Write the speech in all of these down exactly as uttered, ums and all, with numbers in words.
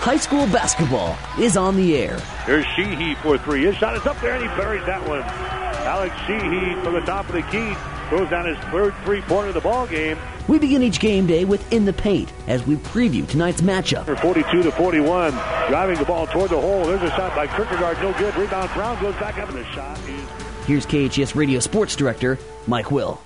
high school basketball is on the air. Here's Sheehy for three. His shot is up there, and he buried that one. Alex Sheehy from the top of the key throws down his third three-pointer of the ball game. We begin each game day with In the Paint as we preview tonight's matchup. forty-two to forty-one, driving the ball toward the hole. There's a shot by Kierkegaard, no good. Rebound, Brown goes back up, and the shot is... Here's K H S Radio Sports Director Mike Will.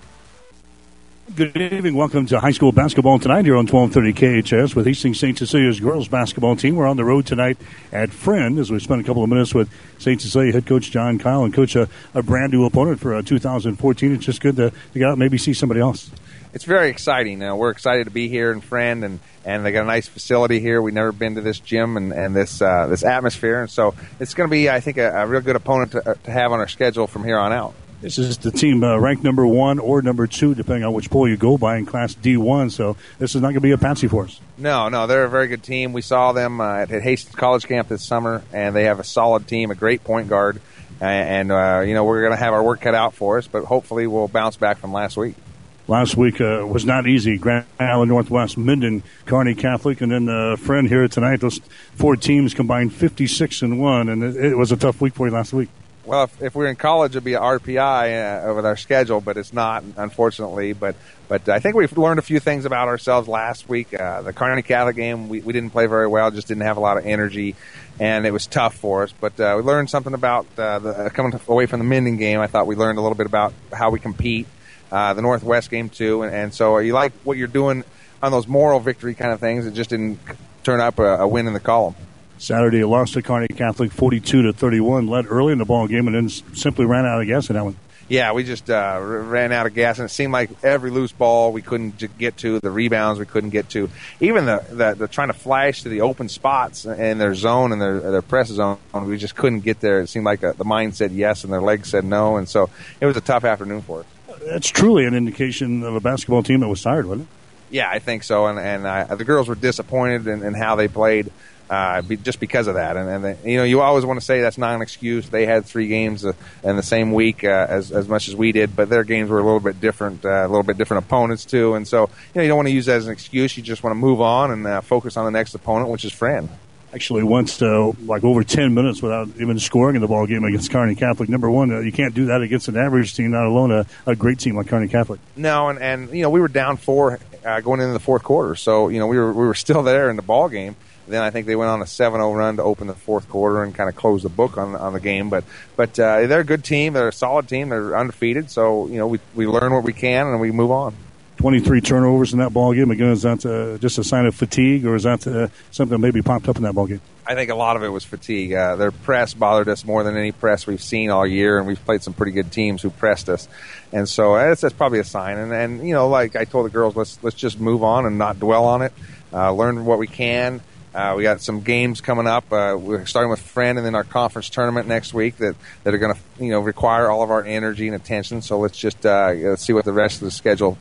Good evening. Welcome to high school basketball tonight here on twelve thirty K H S with Hastings Saint Cecilia's girls basketball team. We're on the road tonight at Friend as we spend a couple of minutes with Saint Cecilia head coach John Kyle and coach a, a brand new opponent for uh, two thousand fourteen. It's just good to, to get out and maybe see somebody else. It's very exciting. Uh, we're excited to be here in Friend, and, and they got a nice facility here. We've never been to this gym and, and this uh, this atmosphere, and so it's going to be, I think, a, a real good opponent to, to have on our schedule from here on out. This is the team uh, ranked number one or number two, depending on which poll you go by in Class D one, so this is not going to be a patsy for us. No, no, they're a very good team. We saw them uh, at Hastings College Camp this summer, and they have a solid team, a great point guard, and, and uh, you know, we're going to have our work cut out for us, but hopefully we'll bounce back from last week. Last week uh, was not easy. Grand Island Northwest, Minden, Kearney Catholic, and then uh, Friend here tonight. Those four teams combined fifty-six and one, and it, it was a tough week for you last week. Well, if, if we're in college, it'd be an R P I uh, with our schedule, but it's not, unfortunately. But but I think we've learned a few things about ourselves last week. Uh, the Kearney Catholic game, we, we didn't play very well, just didn't have a lot of energy, and it was tough for us. But uh, we learned something about uh, the, coming away from the Minden game. I thought we learned a little bit about how we compete. Uh, the Northwest game, too. And, and so you like what you're doing on those moral victory kind of things. It just didn't turn up a, a win in the column. Saturday, lost to Kearney Catholic forty-two to thirty-one, led early in the ball game, and then simply ran out of gas in that one. Yeah, we just uh, ran out of gas, and it seemed like every loose ball we couldn't get to, the rebounds we couldn't get to, even the, the, the trying to flash to the open spots in their zone and their, their press zone, we just couldn't get there. It seemed like a, the mind said yes and their legs said no, and so it was a tough afternoon for us. That's truly an indication of a basketball team that was tired, wasn't it? Yeah, I think so, and, and uh, the girls were disappointed in, in how they played. Uh, be, just because of that, and, and they, you know, you always want to say that's not an excuse. They had three games uh, in the same week uh, as as much as we did, but their games were a little bit different, uh, a little bit different opponents too. And so, you know, you don't want to use that as an excuse. You just want to move on and uh, focus on the next opponent, which is Friend. Actually, went uh, like over ten minutes without even scoring in the ball game against Kearney Catholic. Number one, uh, you can't do that against an average team, not alone a, a great team like Kearney Catholic. No, and, and you know, we were down four uh, going into the fourth quarter, so you know we were we were still there in the ball game. Then I think they went on a seven oh run to open the fourth quarter and kind of close the book on on the game. But but uh, they're a good team. They're a solid team. They're undefeated. So you know we we learn what we can and we move on. twenty-three turnovers in that ball game. Again, is that uh, just a sign of fatigue, or is that uh, something that maybe popped up in that ball game? I think a lot of it was fatigue. Uh, their press bothered us more than any press we've seen all year, and we've played some pretty good teams who pressed us. And so that's, that's probably a sign. And, and you know, like I told the girls, let's let's just move on and not dwell on it. Uh, learn what we can. Uh, we got some games coming up. Uh, we're starting with Friend and then our conference tournament next week that, that are going to, you know, require all of our energy and attention. So let's just uh, let's see what the rest of the schedule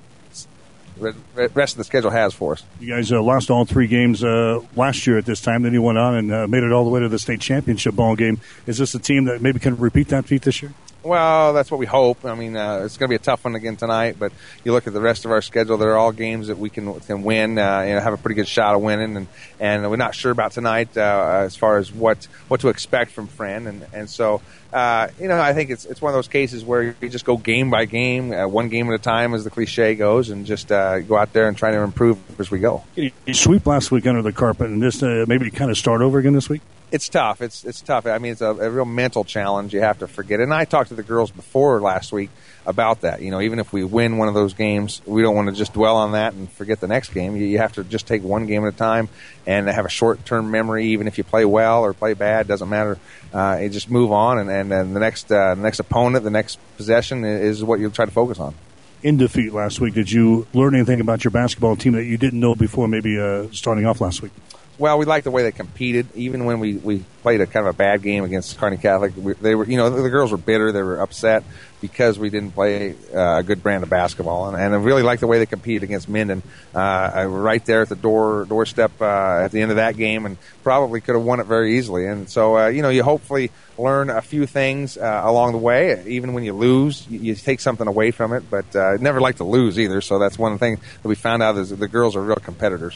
rest of the schedule has for us. You guys uh, lost all three games uh, last year at this time. Then you went on and uh, made it all the way to the state championship ball game. Is this a team that maybe can repeat that feat this year? Well, that's what we hope. I mean, uh, it's going to be a tough one again tonight, but you look at the rest of our schedule, they're all games that we can can win, uh, you know, have a pretty good shot of winning, and, and we're not sure about tonight uh, as far as what, what to expect from Friend, and, and so, uh, you know, I think it's it's one of those cases where you just go game by game, uh, one game at a time, as the cliche goes, and just uh, go out there and try to improve as we go. You sweep last week under the carpet, and just uh, maybe kind of start over again this week? It's tough. It's it's tough. I mean, it's a, a real mental challenge. You have to forget it. And I talked to the girls before last week about that. You know, even if we win one of those games, we don't want to just dwell on that and forget the next game. You, you have to just take one game at a time and have a short-term memory. Even if you play well or play bad, doesn't matter. Uh, you just move on, and, and, and the next uh, the next opponent, the next possession is what you'll try to focus on. In defeat last week, did you learn anything about your basketball team that you didn't know before maybe uh, starting off last week? Well, we liked the way they competed. Even when we, we played a kind of a bad game against Kearney Catholic, we, they were, you know, the girls were bitter. They were upset because we didn't play uh, a good brand of basketball. And, and I really liked the way they competed against Minden. Uh, right there at the door doorstep uh, at the end of that game, and probably could have won it very easily. And so, uh, you know, you hopefully learn a few things uh, along the way. Even when you lose, you, you take something away from it. But uh, never like to lose either. So that's one thing that we found out is that the girls are real competitors.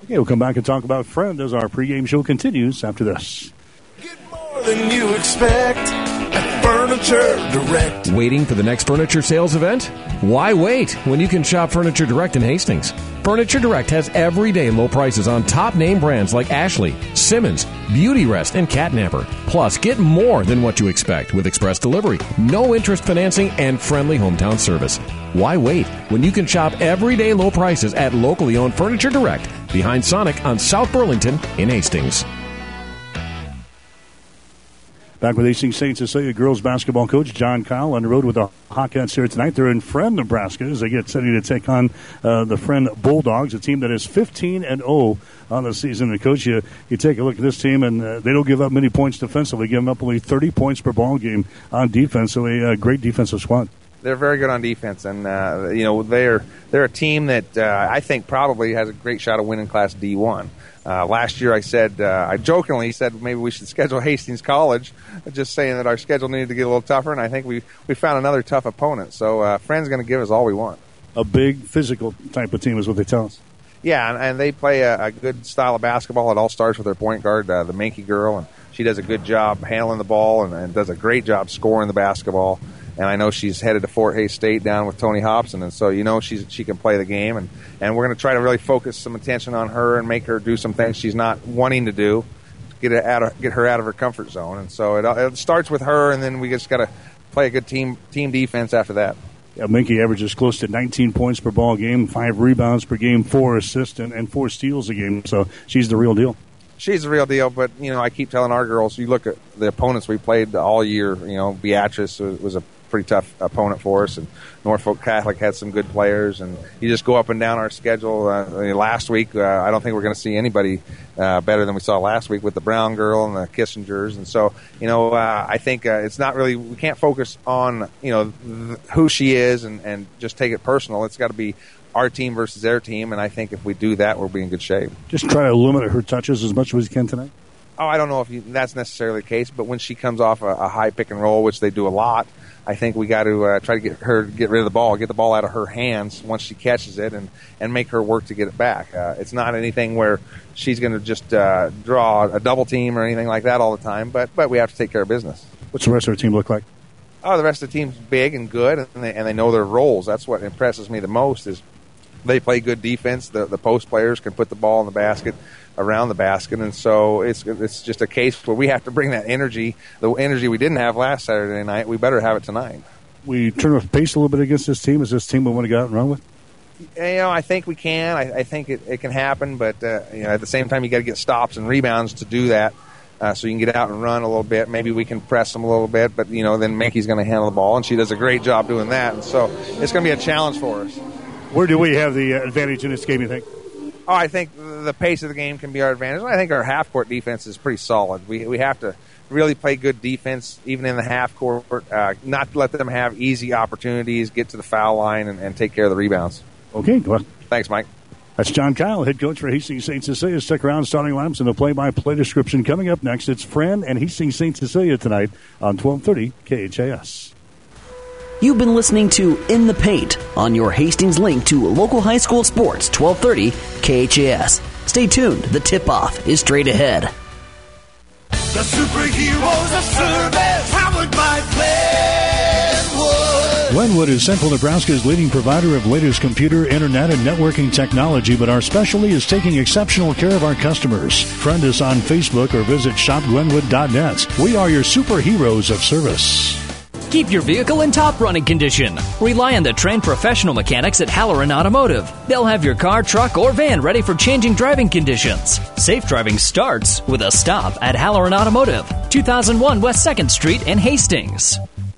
Okay, we'll come back and talk about Friend as our pregame show continues after this. Get more than you expect at Furniture Direct. Waiting for the next furniture sales event? Why wait when you can shop Furniture Direct in Hastings? Furniture Direct has everyday low prices on top name brands like Ashley, Simmons, Beauty Rest, and Catnapper. Plus, get more than what you expect with express delivery, no interest financing, and friendly hometown service. Why wait when you can shop everyday low prices at locally owned Furniture Direct behind Sonic on South Burlington in Hastings. Back with Hastings Saint Cecilia girls basketball coach John Kyle on the road with the Hawkettes here tonight. They're in Friend, Nebraska, as they get ready to take on uh, the Friend Bulldogs, a team that is fifteen and oh on the season. And coach, you, you take a look at this team, and uh, they don't give up many points defensively, giving up only thirty points per ball game on defense. So a uh, great defensive squad. They're very good on defense, and uh, you know they're they're a team that uh, I think probably has a great shot of winning Class D one. Uh, last year I said, uh, I jokingly said maybe we should schedule Hastings College, just saying that our schedule needed to get a little tougher, and I think we, we found another tough opponent. So uh, Friend's going to give us all we want. A big physical type of team is what they tell us. Yeah, and, and they play a, a good style of basketball. It all starts with their point guard, uh, the Mankey girl, and she does a good job handling the ball and, and does a great job scoring the basketball. And I know she's headed to Fort Hays State down with Tony Hobson, and so you know she's she can play the game, and, and we're going to try to really focus some attention on her and make her do some things she's not wanting to do, get it out of, get her out of her comfort zone. And so it, it starts with her, and then we just got to play a good team team defense after that. Yeah, Minky averages close to nineteen points per ball game, five rebounds per game, four assists, and, and four steals a game. So she's the real deal. She's the real deal, but, you know, I keep telling our girls, you look at the opponents we played all year, you know, Beatrice was, was a pretty tough opponent for us, and Norfolk Catholic had some good players, and you just go up and down our schedule. Uh, last week, uh, I don't think we're going to see anybody uh, better than we saw last week with the Brown girl and the Kissingers, and so, you know, uh, I think uh, it's not really, we can't focus on, you know, th- who she is and, and just take it personal. It's got to be our team versus their team, and I think if we do that, we'll be in good shape. Just try to limit her touches as much as you can tonight? Oh, I don't know if you, that's necessarily the case, but when she comes off a, a high pick and roll, which they do a lot, I think we got to uh, try to get her to get rid of the ball, get the ball out of her hands once she catches it, and, and make her work to get it back. Uh, it's not anything where she's going to just uh, draw a double team or anything like that all the time, but but we have to take care of business. What's the rest of her team look like? Oh, the rest of the team's big and good, and they, and they know their roles. That's what impresses me the most is they play good defense. The, the post players can put the ball in the basket, around the basket, and so it's it's just a case where we have to bring that energy, the energy we didn't have last Saturday night, we better have it tonight. We turn up the pace a little bit against this team. Is this team we want to go out and run with? You know, I think we can. I, I think it, it can happen, but uh, you know, at the same time, you got to get stops and rebounds to do that, uh, so you can get out and run a little bit. Maybe we can press them a little bit, but you know, then Mankey's going to handle the ball, and she does a great job doing that, and so it's going to be a challenge for us. Where do we have the advantage in this game, you think? Oh, I think the pace of the game can be our advantage. I think our half-court defense is pretty solid. We we have to really play good defense, even in the half-court, uh, not to let them have easy opportunities, get to the foul line, and, and take care of the rebounds. Okay, well. Thanks, Mike. That's John Kyle, head coach for Hastings Saint Cecilia. Stick around, starting lineups and the play-by-play description coming up next. It's Friend and Hastings Saint Cecilia tonight on twelve thirty K H A S. You've been listening to In the Paint on your Hastings link to local high school sports, twelve thirty K H A S. Stay tuned. The tip-off is straight ahead. The superheroes of service, powered by Glenwood. Glenwood is Central Nebraska's leading provider of latest computer, internet, and networking technology, but our specialty is taking exceptional care of our customers. Friend us on Facebook or visit shop glenwood dot net. We are your superheroes of service. Keep your vehicle in top running condition. Rely on the trained professional mechanics at Halloran Automotive. They'll have your car, truck, or van ready for changing driving conditions. Safe driving starts with a stop at Halloran Automotive, two thousand one West second Street in Hastings.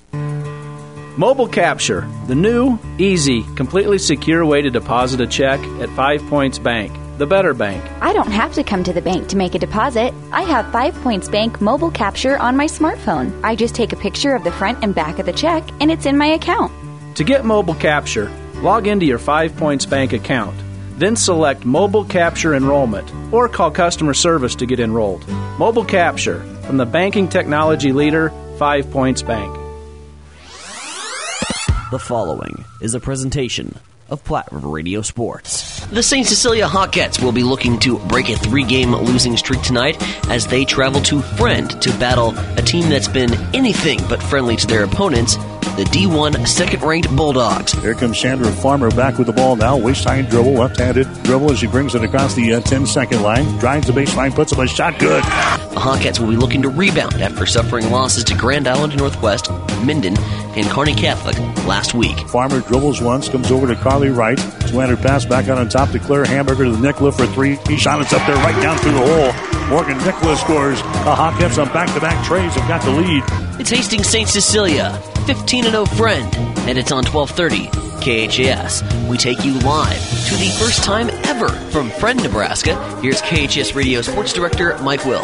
Mobile Capture, the new, easy, completely secure way to deposit a check at Five Points Bank, the better bank. I don't have to come to the bank to make a deposit. I have Five Points Bank Mobile Capture on my smartphone. I just take a picture of the front and back of the check, and it's in my account. To get Mobile Capture, log into your Five Points Bank account. Then select Mobile Capture Enrollment, or call customer service to get enrolled. Mobile Capture, from the banking technology leader, Five Points Bank. The following is a presentation of Platte River Radio Sports. The Saint Cecilia Hawkettes will be looking to break a three-game losing streak tonight as they travel to Friend to battle a team that's been anything but friendly to their opponents, the D one second-ranked Bulldogs. Here comes Chandra Farmer back with the ball now. Waist-high dribble, left-handed dribble as she brings it across the uh, ten-second line. Drives the baseline, puts up a shot, good. The Hawkettes will be looking to rebound after suffering losses to Grand Island Northwest, Minden, and Kearney Catholic last week. Farmer dribbles once, comes over to Carly Wright. Slanted pass back out on top to Claire Hamburger to Nicola for three. He shot it up there right down through the hole. Morgan Nicola scores. The Hawkettes on back-to-back trays have got the lead. It's Hastings Saint Cecilia, fifteen and oh Friend, and it's on twelve thirty K H A S. We take you live to the first time ever from Friend, Nebraska. Here's K H A S Radio Sports Director Mike Will.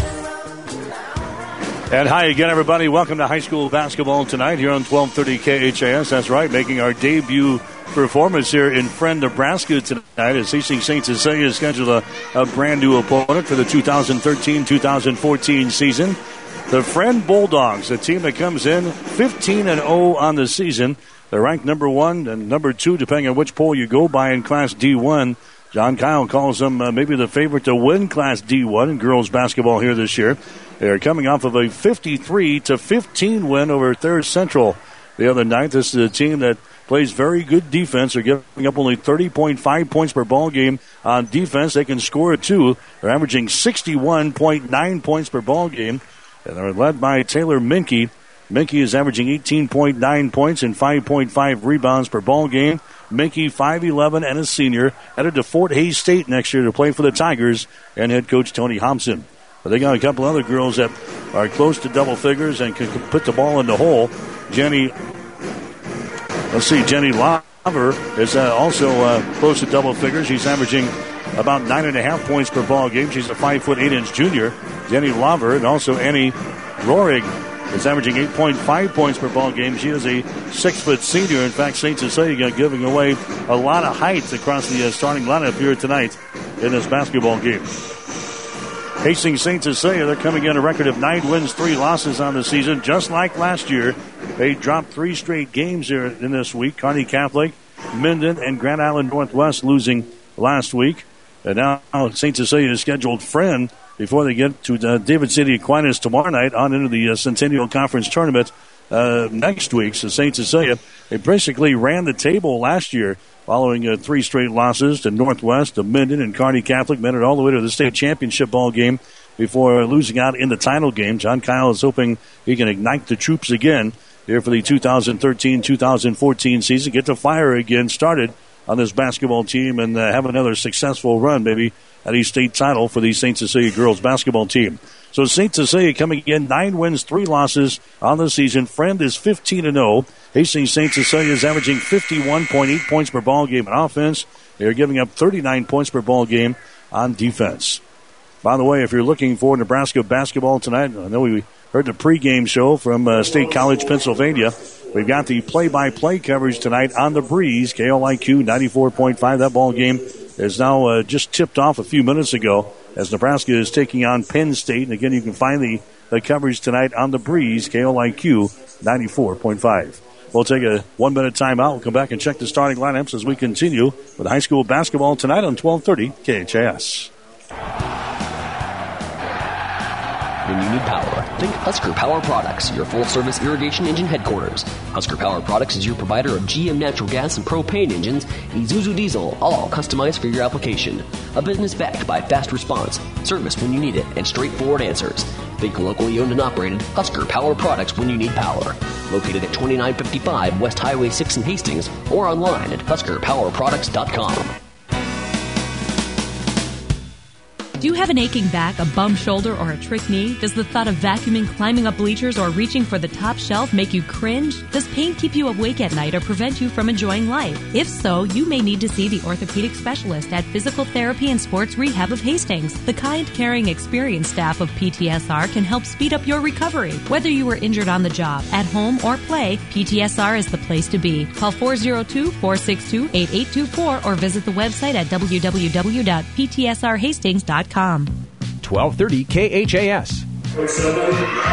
And hi again, everybody. Welcome to high school basketball tonight here on twelve thirty K H A S. That's right, making our debut performance here in Friend, Nebraska tonight as Hastings Saint Cecilia has scheduled a, a brand new opponent for the two thousand thirteen two thousand fourteen season. The Friend Bulldogs, a team that comes in fifteen and oh on the season. They're ranked number one and number two, depending on which poll you go by in Class D one. John Kyle calls them uh, maybe the favorite to win Class D one in girls basketball here this year. They're coming off of a fifty-three to fifteen win over Third Central the other night. This is a team that plays very good defense. They're giving up only thirty point five points per ball game on defense. They can score two. They're averaging sixty-one point nine points per ball game. And they're led by Taylor Minke. Minke is averaging eighteen point nine points and five point five rebounds per ball game. Minke, five eleven and a senior, headed to Fort Hays State next year to play for the Tigers and head coach Tony Thompson. But they got a couple other girls that are close to double figures and can put the ball in the hole. Jenny, let's see, Jenny Lover is uh, also uh, close to double figures. She's averaging about nine and a half points per ball game. She's a five foot eight inch junior. Jenny Lover, and also Annie Rohrig is averaging eight point five points per ball game. She is a six foot senior. In fact, Saint Cecilia giving away a lot of height across the uh, starting lineup here tonight in this basketball game. Hastings Saint Cecilia, they're coming in a record of nine wins, three losses on the season, just like last year. They dropped three straight games here in this week. Kearney Catholic, Minden, and Grand Island Northwest losing last week. And now Saint Cecilia is scheduled Friend before they get to uh, David City Aquinas tomorrow night on into the uh, Centennial Conference Tournament uh, next week. So Saint Cecilia, they basically ran the table last year following uh, three straight losses to Northwest, to Minden, and Kearney Catholic. Made it all the way to the state championship ball game before losing out in the title game. John Kyle is hoping he can ignite the troops again here for the two thousand thirteen two thousand fourteen season. Get the fire again started on this basketball team and uh, have another successful run, maybe at a state title for the Saint Cecilia girls basketball team. So Saint Cecilia coming in, nine wins, three losses on the season. Friend is fifteen and oh. Hastings Saint Cecilia is averaging fifty-one point eight points per ball game on offense. They're giving up thirty-nine points per ball game on defense. By the way, if you're looking for Nebraska basketball tonight, I know we heard the pregame show from uh, State College, Pennsylvania. We've got the play-by-play coverage tonight on the Breeze, K L I Q ninety-four point five. That ball game is now uh, just tipped off a few minutes ago as Nebraska is taking on Penn State. And again, you can find the, the coverage tonight on the Breeze, K L I Q ninety-four point five. We'll take a one-minute timeout. We'll come back and check the starting lineups as we continue with high school basketball tonight on twelve thirty K H A S. When you need power, think Husker Power Products, your full-service irrigation engine headquarters. Husker Power Products is your provider of G M natural gas and propane engines, Isuzu diesel, all customized for your application. A business backed by fast response, service when you need it, and straightforward answers. Think locally owned and operated Husker Power Products when you need power. Located at twenty-nine fifty-five West Highway six in Hastings or online at husker power products dot com. Do you have an aching back, a bum shoulder, or a trick knee? Does the thought of vacuuming, climbing up bleachers, or reaching for the top shelf make you cringe? Does pain keep you awake at night or prevent you from enjoying life? If so, you may need to see the orthopedic specialist at Physical Therapy and Sports Rehab of Hastings. The kind, caring, experienced staff of P T S R can help speed up your recovery. Whether you were injured on the job, at home, or play, P T S R is the place to be. Call four oh two, four six two, eight eight two four or visit the website at w w w dot p t s r hastings dot com. twelve thirty K H A S.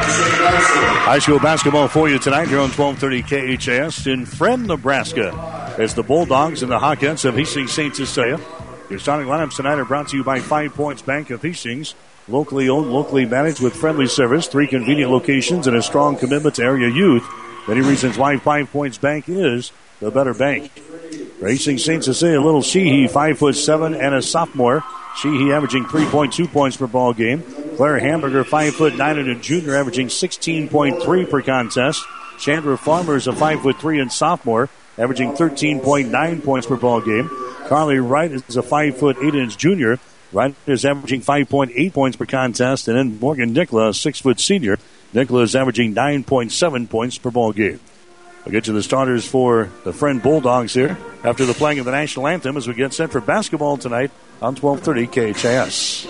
High school basketball for you tonight here on twelve thirty K H A S in Friend, Nebraska. as the Bulldogs and the Hawkettes of Hastings Saint Cecilia. Your starting lineups tonight are brought to you by Five Points Bank of Hastings. Locally owned, locally managed with friendly service, three convenient locations, and a strong commitment to area youth. Many reasons why Five Points Bank is the better bank. Racing Saint Cecilia, little Sheehy, five foot seven and a sophomore. Sheehy averaging three point two points per ball game. Claire Hamburger, five foot nine and a junior, averaging sixteen point three per contest. Chandra Farmer is a five foot three and sophomore, averaging thirteen point nine points per ball game. Carly Wright is a five foot eight inch junior. Wright is averaging five point eight points per contest, and then Morgan Nicola, a six foot senior. Nicola is averaging nine point seven points per ball game. We'll get to the starters for the Friend Bulldogs here after the playing of the national anthem as we get set for basketball tonight on twelve thirty K H A S.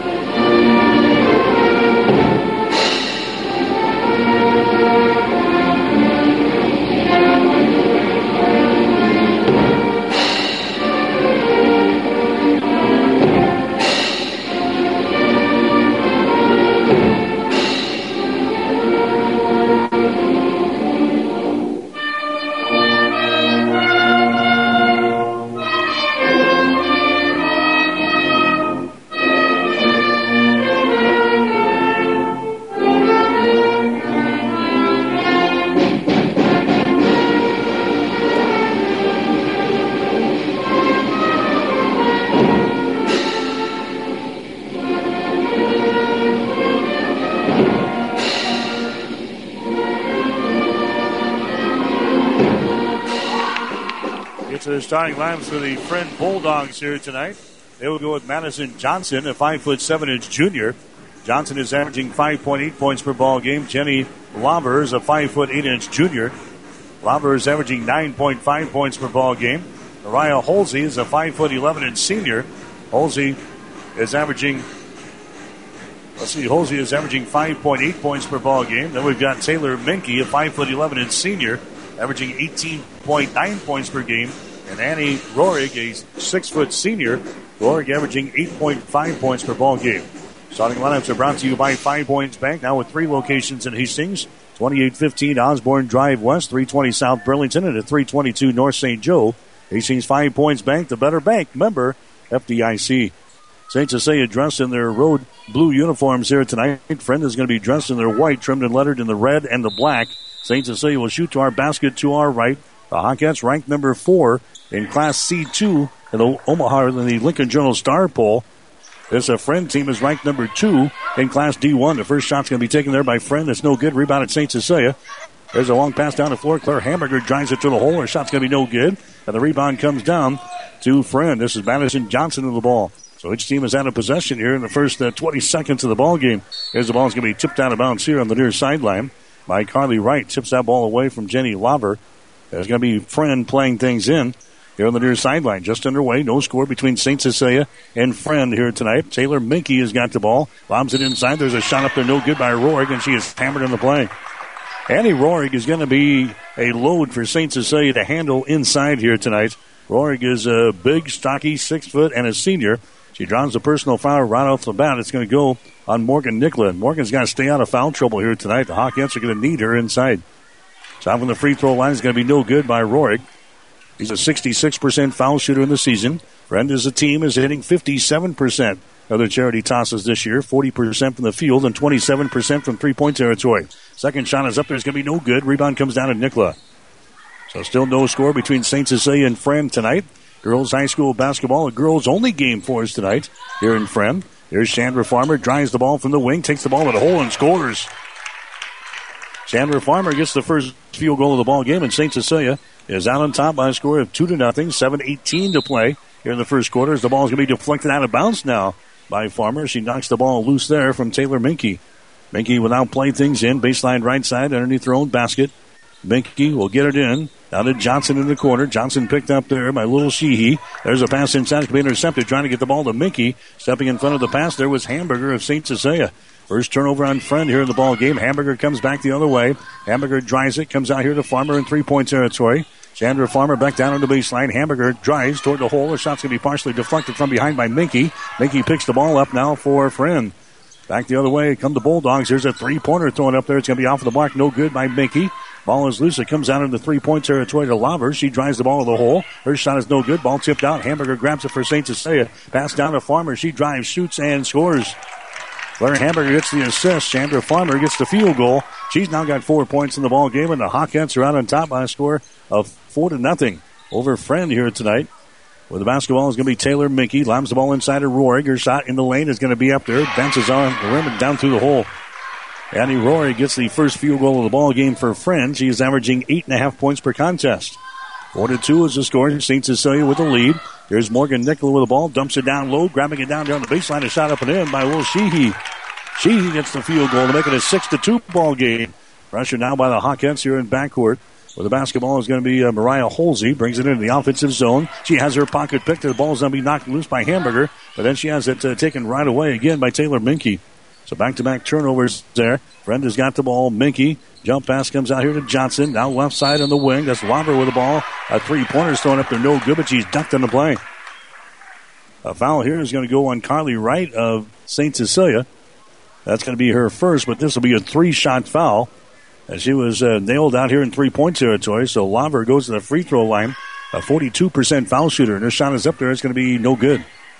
The starting lineups for the Friend Bulldogs here tonight. They will go with Madison Johnson, a five foot seven inch junior. Johnson is averaging five point eight points per ball game. Jenny Lauber is a five foot eight inch junior. Lauber is averaging nine point five points per ball game. Mariah Holsey is a five foot eleven inch senior. Holsey is averaging, let's see, Holsey is averaging five point eight points per ball game. Then we've got Taylor Minke, a five foot eleven inch senior, averaging eighteen point nine points per game. And Annie Rohrig, a six foot senior. Rohrig averaging eight point five points per ball game. Starting lineups are brought to you by Five Points Bank, now with three locations in Hastings. twenty-eight fifteen Osborne Drive West, three twenty South Burlington, and at three twenty-two North Saint Joe. Hastings Five Points Bank, the better bank. Member F D I C. Saint Cecilia dressed in their road blue uniforms here tonight. Friend is going to be dressed in their white, trimmed and lettered in the red and the black. Saint Cecilia will shoot to our basket to our right. The Hawkettes ranked number four in Class C two in the Omaha in the Lincoln Journal Star Poll. This a Friend team is ranked number two in Class D one. The first shot's going to be taken there by Friend. That's no good. Rebound at Saint Cecilia. There's a long pass down the floor. Claire Hamburger drives it to the hole. Her shot's going to be no good. And the rebound comes down to Friend. This is Madison Johnson in the ball. So each team is out of possession here in the first uh, twenty seconds of the ball game. Here's the ball. It's going to be tipped out of bounds here on the near sideline by Carly Wright. Tips that ball away from Jenny Lauber. There's going to be Friend playing things in here on the near sideline. Just underway. No score between Saint Cecilia and Friend here tonight. Taylor Minke has got the ball. Lobs it inside. There's a shot up there. No good by Rohrig, and she is hammered in the play. Annie Rohrig is going to be a load for Saint Cecilia to handle inside here tonight. Rohrig is a big, stocky, six foot, and a senior. She draws a personal foul right off the bat. It's going to go on Morgan Nicola. Morgan's got to stay out of foul trouble here tonight. The Hawkettes are going to need her inside. Shot from the free throw line is going to be no good by Rohrig. He's a sixty-six percent foul shooter in the season. Friend as a team is hitting fifty-seven percent of their charity tosses this year, forty percent from the field and twenty-seven percent from three-point territory. Second shot is up there. It's going to be no good. Rebound comes down to Nicola. So still no score between Saint Cecilia and Friend tonight. Girls high school basketball, a girls only game for us tonight here in Friend. Here's Chandra Farmer, drives the ball from the wing, takes the ball to the hole and scores. Chandra Farmer gets the first field goal of the ball game, and Saint Cecilia is out on top by a score of two to nothing. seven eighteen to play here in the first quarter. As the ball is going to be deflected out of bounds now by Farmer. She knocks the ball loose there from Taylor Minke. Minke will now play things in, baseline right side underneath her own basket. Minke will get it in. Down to Johnson in the corner. Johnson picked up there by Little Sheehy. There's a pass inside. It's going to be intercepted. Trying to get the ball to Minke. Stepping in front of the pass there was Hamburger of Saint Cecilia. First turnover on Friend here in the ball game. Hamburger comes back the other way. Hamburger drives it. Comes out here to Farmer in three-point territory. Chandra Farmer back down on the baseline. Hamburger drives toward the hole. The shot's going to be partially deflected from behind by Minke. Minke picks the ball up now for Friend. Back the other way come the Bulldogs. Here's a three-pointer thrown up there. It's going to be off the mark. No good by Minke. Ball is loose. It comes out into three-point territory to Lauber. She drives the ball to the hole. Her shot is no good. Ball tipped out. Hamburger grabs it for Saint Cecilia. Pass down to Farmer. She drives, shoots, and scores. Claire Hamburger gets the assist. Chandra Farmer gets the field goal. She's now got four points in the ball game, and the Hawkettes are out on top by a score of four to nothing over Friend here tonight. Where the basketball is going to be Taylor Minky. Lobs the ball inside of Rohrig. Her shot in the lane is going to be up there. Bounces on the rim and down through the hole. Annie Rohrig gets the first field goal of the ball game for Friend. She is averaging eight and a half points per contest. Four to two is the score. Saint Cecilia with the lead. Here's Morgan Nicola with the ball. Dumps it down low. Grabbing it down there on the baseline. A shot up and in by Will Sheehy. Sheehy gets the field goal to make it a six to two ball game. Pressure now by the Hawkettes here in backcourt. Where the basketball is going to be uh, Mariah Holsey. Brings it into the offensive zone. She has her pocket picked. The ball is going to be knocked loose by Hamburger. But then she has it uh, taken right away again by Taylor Minky. So back-to-back turnovers there. Friend has got the ball. Minky. Jump pass comes out here to Johnson. Now left side on the wing. That's Lauber with the ball. A three-pointer's thrown up there. No good, but she's ducked on the play. A foul here is going to go on Carly Wright of Saint Cecilia. That's going to be her first, but this will be a three-shot foul. As she was uh, nailed out here in three-point territory. So Lauber goes to the free throw line. A forty-two percent foul shooter. And her shot is up there. It's going to be no good.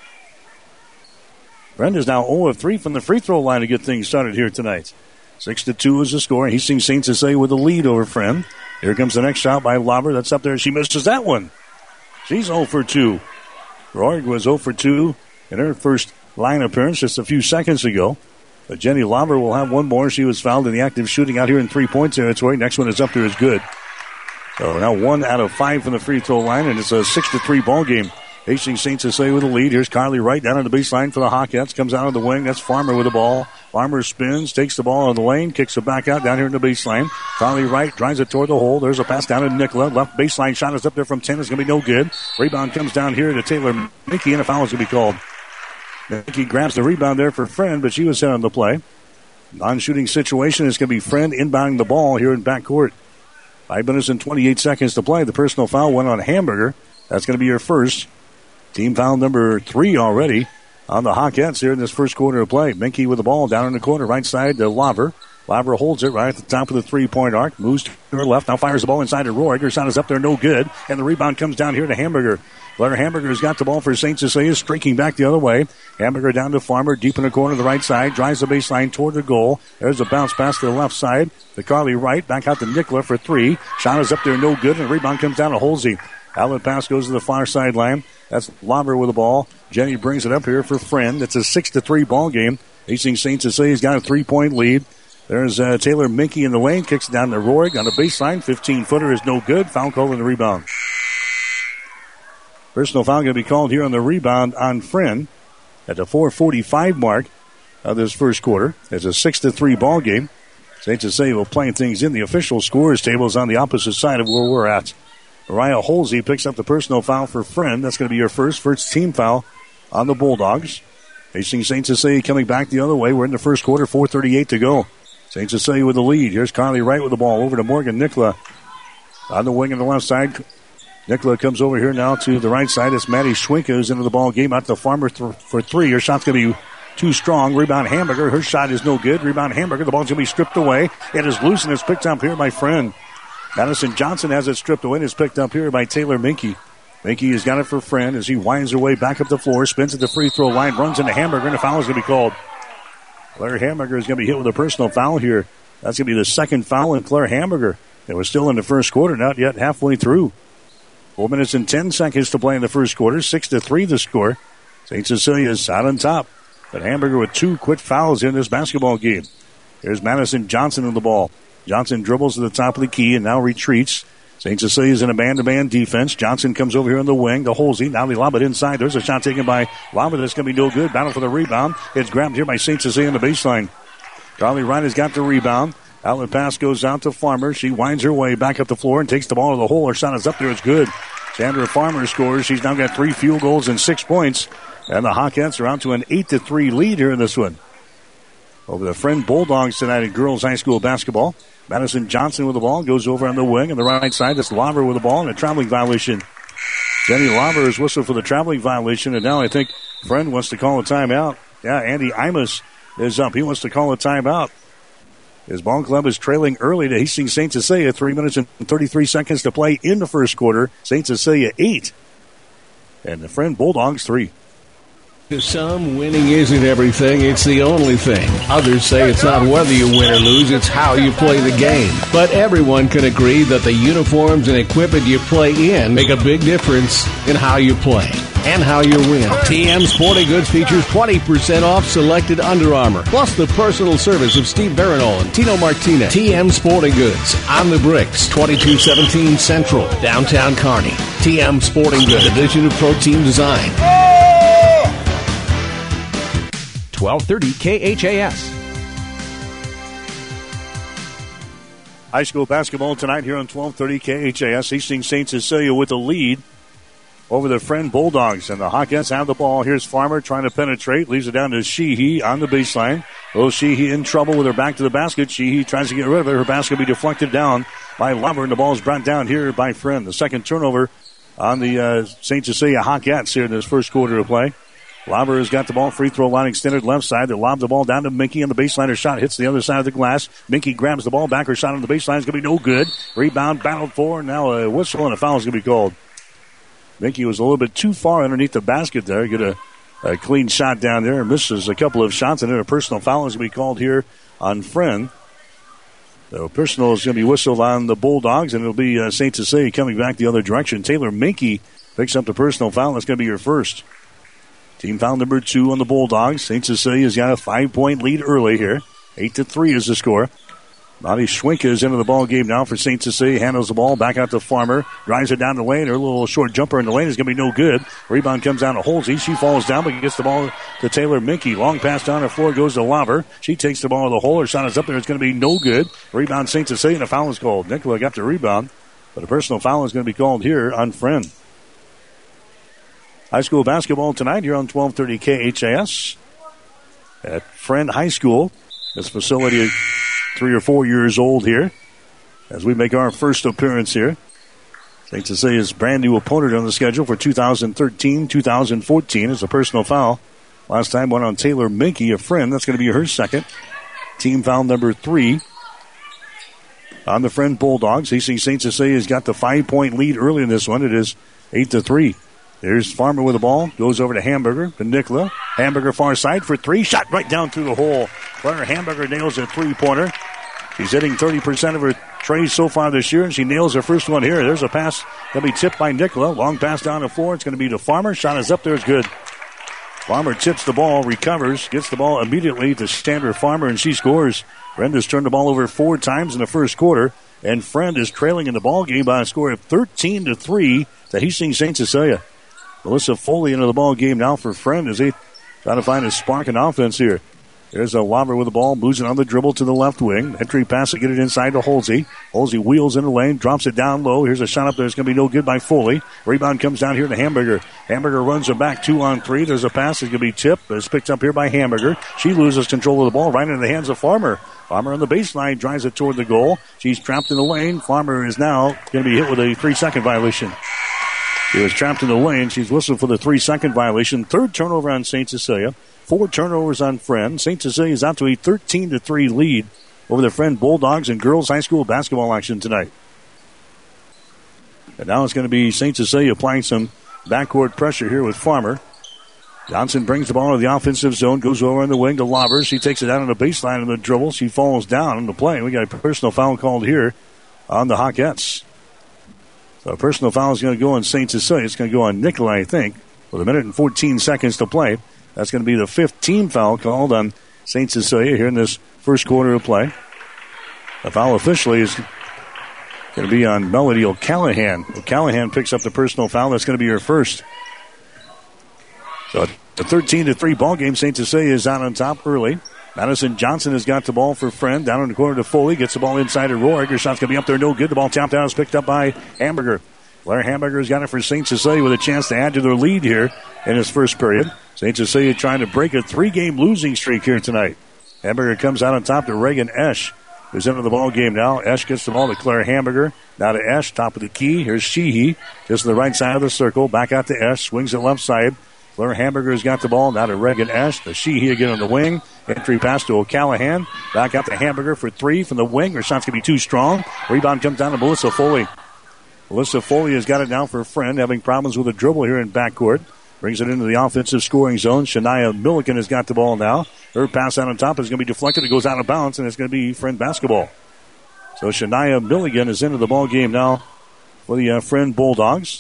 Brenda's now zero of three from the free throw line to get things started here tonight. six to two is the score. Hastings Saint Cecilia with the lead over Friend. Here comes the next shot by Lauber. That's up there. She misses that one. She's zero for two. Rohrig was zero for two in her first line appearance just a few seconds ago. But Jenny Lauber will have one more. She was fouled in the active shooting out here in three-point territory. Next one is up there is good. So now one out of five from the free throw line, and it's a six to three ball game. Hastings Saint Cecilia with the lead. Here's Carly Wright down on the baseline for the Hawkettes. Comes out on the wing. That's Farmer with the ball. Farmer spins, takes the ball on the lane, kicks it back out down here in the baseline. Carly Wright drives it toward the hole. There's a pass down to Nicola. Left baseline shot is up there from ten. It's going to be no good. Rebound comes down here to Taylor Mickey, and a foul is going to be called. Mickey grabs the rebound there for Friend, but she was set on the play. Non-shooting situation is going to be Friend inbounding the ball here in backcourt. Five minutes and twenty-eight seconds to play. The personal foul went on Hamburger. That's going to be your first. Team foul number three already on the Hawkettes here in this first quarter of play. Minky with the ball down in the corner, right side to Lauber. Lauber holds it right at the top of the three-point arc. Moves to her left. Now fires the ball inside to Rohrig. Her shot is up there, no good. And the rebound comes down here to Hamburger. Blair Hamburger's got the ball for Saint Cecilia, streaking back the other way. Hamburger down to Farmer, deep in the corner, the right side. Drives the baseline toward the goal. There's a bounce pass to the left side. To Carly Wright, back out to Nicola for three. Shot is up there, no good. And the rebound comes down to Holsey. Outlet pass goes to the far sideline. That's Lauber with the ball. Jenny brings it up here for Friend. It's a six to three ball game. Hastings Saint Cecilia's got a three-point lead. There's uh, Taylor Minky in the lane. Kicks it down to Rohrig on the baseline. fifteen-footer is no good. Foul call in the rebound. Personal foul going to be called here on the rebound on Friend at the four forty-five mark of this first quarter. It's a six to three ball game. Saint Cecilia will play things in. The official scores table is on the opposite side of where we're at. Mariah Holsey picks up the personal foul for Friend. That's going to be your first, first team foul on the Bulldogs. Hastings Saint Cecilia coming back the other way. We're in the first quarter, four thirty-eight to go. Saint Cecilia with the lead. Here's Carly Wright with the ball over to Morgan Nicola on the wing on the left side. Nicola comes over here now to the right side. It's Maddie Schwinka who's into the ball game. Out to Farmer th- for three. Her shot's going to be too strong. Rebound Hamburger. Her shot is no good. Rebound Hamburger. The ball's going to be stripped away. It is loose and it's picked up here by Friend. Madison Johnson has it stripped away and is picked up here by Taylor Minky. Minky has got it for Friend as he winds her way back up the floor, spins at the free throw line, runs into Hamburger, and a foul is going to be called. Claire Hamburger is going to be hit with a personal foul here. That's going to be the second foul in Claire Hamburger. It was still in the first quarter, not yet halfway through. Four minutes and ten seconds to play in the first quarter. Six to three the score. Saint Cecilia is out on top. But Hamburger with two quick fouls in this basketball game. Here's Madison Johnson on the ball. Johnson dribbles to the top of the key and now retreats. Saint Cecilia's in a man-to-man defense. Johnson comes over here on the wing to Holsey. Now they lob it inside. There's a shot taken by Lauber that's going to be no good. Battle for the rebound. It's grabbed here by Saint Cecilia on the baseline. Carly Wright has got the rebound. Outlet pass goes out to Farmer. She winds her way back up the floor and takes the ball to the hole. Her shot is up there. It's good. Sandra Farmer scores. She's now got three field goals and six points. And the Hawkettes are out to an eight to three lead here in this one. Over the Friend Bulldogs tonight in girls high school basketball. Madison Johnson with the ball. Goes over on the wing on the right side. That's Lauber with the ball and a traveling violation. Jenny Lauber is whistled for the traveling violation. And now I think Friend wants to call a timeout. Yeah, Andy Imus is up. He wants to call a timeout. His ball club is trailing early to Hastings Saint Cecilia. Three minutes and thirty-three seconds to play in the first quarter. Saint Cecilia eight. And the Friend Bulldogs three. To some, winning isn't everything, it's the only thing. Others say it's not whether you win or lose, it's how you play the game. But everyone can agree that the uniforms and equipment you play in make a big difference in how you play and how you win. T M Sporting Goods features twenty percent off selected Under Armour, plus the personal service of Steve Barinol and Tino Martinez. T M Sporting Goods, on the bricks, twenty-two seventeen Central, downtown Kearney. T M Sporting Goods, division of Pro Team Design. twelve thirty K H A S. High school basketball tonight here on twelve thirty K H A S. Hastings Saint Cecilia with a lead over the Friend Bulldogs. And the Hawkettes have the ball. Here's Farmer trying to penetrate. Leaves it down to Sheehy on the baseline. Oh, Sheehy in trouble with her back to the basket. Sheehy tries to get rid of it. Her basket will be deflected down by Lumber, and the ball is brought down here by Friend. The second turnover on the uh, Saint Cecilia Hawkettes here in this first quarter of play. Lauber has got the ball, free throw line extended left side. They lob the ball down to Minky on the baseline. Her shot hits the other side of the glass. Minky grabs the ball back. Her shot on the baseline is going to be no good. Rebound battled for. Now a whistle and a foul is going to be called. Minky was a little bit too far underneath the basket there. Get a, a clean shot down there. Misses a couple of shots, and then a personal foul is going to be called here on Friend. So personal is going to be whistled on the Bulldogs, and it'll be uh, Saint Cecilia coming back the other direction. Taylor Minky picks up the personal foul. That's going to be your first. Team foul number two on the Bulldogs. Saint Cecilia's got a five-point lead early here. Eight to three is the score. Maddie Schwenke is into the ball game now for Saint Cecilia. Handles the ball back out to Farmer. Drives it down the lane. Her little short jumper in the lane is going to be no good. Rebound comes down to Holsey. She falls down, but gets the ball to Taylor Minky. Long pass down the floor goes to Lauber. She takes the ball to the hole. Her shot is up there. It's going to be no good. Rebound Saint Cecilia, and a foul is called. Nicola got the rebound, but a personal foul is going to be called here on Friend. High school basketball tonight here on twelve thirty K H A S at Friend High School. This facility is three or four years old here as we make our first appearance here. Saint Cecilia's brand new opponent on the schedule for two thousand thirteen two thousand fourteen is a personal foul. Last time went on Taylor Minky, a Friend. That's going to be her second. Team foul number three on the Friend Bulldogs. Hastings Saint Cecilia's got the five-point lead early in this one. It is eight to three. There's Farmer with the ball. Goes over to Hamburger. To Nicola. Hamburger far side for three. Shot right down through the hole. Claire Hamburger nails a three-pointer. She's hitting thirty percent of her trays so far this year, and she nails her first one here. There's a pass that'll be tipped by Nicola. Long pass down the floor. It's going to be to Farmer. Shot is up there. It's good. Farmer tips the ball, recovers, gets the ball immediately to Stander Farmer, and she scores. Friend has turned the ball over four times in the first quarter, and Friend is trailing in the ball game by a score of thirteen to three to Hastings Saint Cecilia. Melissa Foley into the ball game now for Friend as they try to find a spark in offense here. There's a Lauber with the ball, moves it on the dribble to the left wing. Entry pass to get it inside to Holsey. Holsey wheels in the lane, drops it down low. Here's a shot up there. It's going to be no good by Foley. Rebound comes down here to Hamburger. Hamburger runs it back two on three. There's a pass that's going to be tipped, but it's picked up here by Hamburger. She loses control of the ball right into the hands of Farmer. Farmer on the baseline drives it toward the goal. She's trapped in the lane. Farmer is now going to be hit with a three-second violation. She was trapped in the lane. She's whistled for the three-second violation. Third turnover on Saint Cecilia. Four turnovers on Friend. Saint Cecilia is out to a thirteen to three lead over the Friend Bulldogs in girls high school basketball action tonight. And now it's going to be Saint Cecilia applying some backcourt pressure here with Farmer. Johnson brings the ball to the offensive zone, goes over on the wing to Lauber. She takes it out on the baseline of the dribble. She falls down on the play. We got a personal foul called here on the Hawkettes. So a personal foul is going to go on Saint Cecilia. It's going to go on Nicola, I think, with a minute and fourteen seconds to play. That's going to be the fifth team foul called on Saint Cecilia here in this first quarter of play. The foul officially is going to be on Melody O'Callahan. O'Callahan picks up the personal foul. That's going to be her first. So the thirteen to three ball game, Saint Cecilia is out on top early. Madison Johnson has got the ball for Friend. Down in the corner to Foley. Gets the ball inside to Rohrig. Her shot's going to be up there. No good. The ball tapped out. Is picked up by Hamburger. Blair Hamburger has got it for Saint Cecilia with a chance to add to their lead here in his first period. Saint Cecilia trying to break a three-game losing streak here tonight. Hamburger comes out on top to Reagan Esch, who's into the ball game now. Esch gets the ball to Claire Hamburger. Now to Esch, top of the key. Here's Sheehy, just to the right side of the circle. Back out to Esch. Swings it left side. Claire Hamburger's got the ball. Now to Reagan Esch. The Sheehy again on the wing. Entry pass to O'Callahan. Back out to Hamburger for three from the wing. Her shot's going to be too strong. Rebound comes down to Melissa Foley. Melissa Foley has got it now for a friend, having problems with a dribble here in backcourt. Brings it into the offensive scoring zone. Shania Milliken has got the ball now. Her pass out on top is going to be deflected. It goes out of bounds, and it's going to be Friend basketball. So Shania Milligan is into the ball game now for the uh, Friend Bulldogs.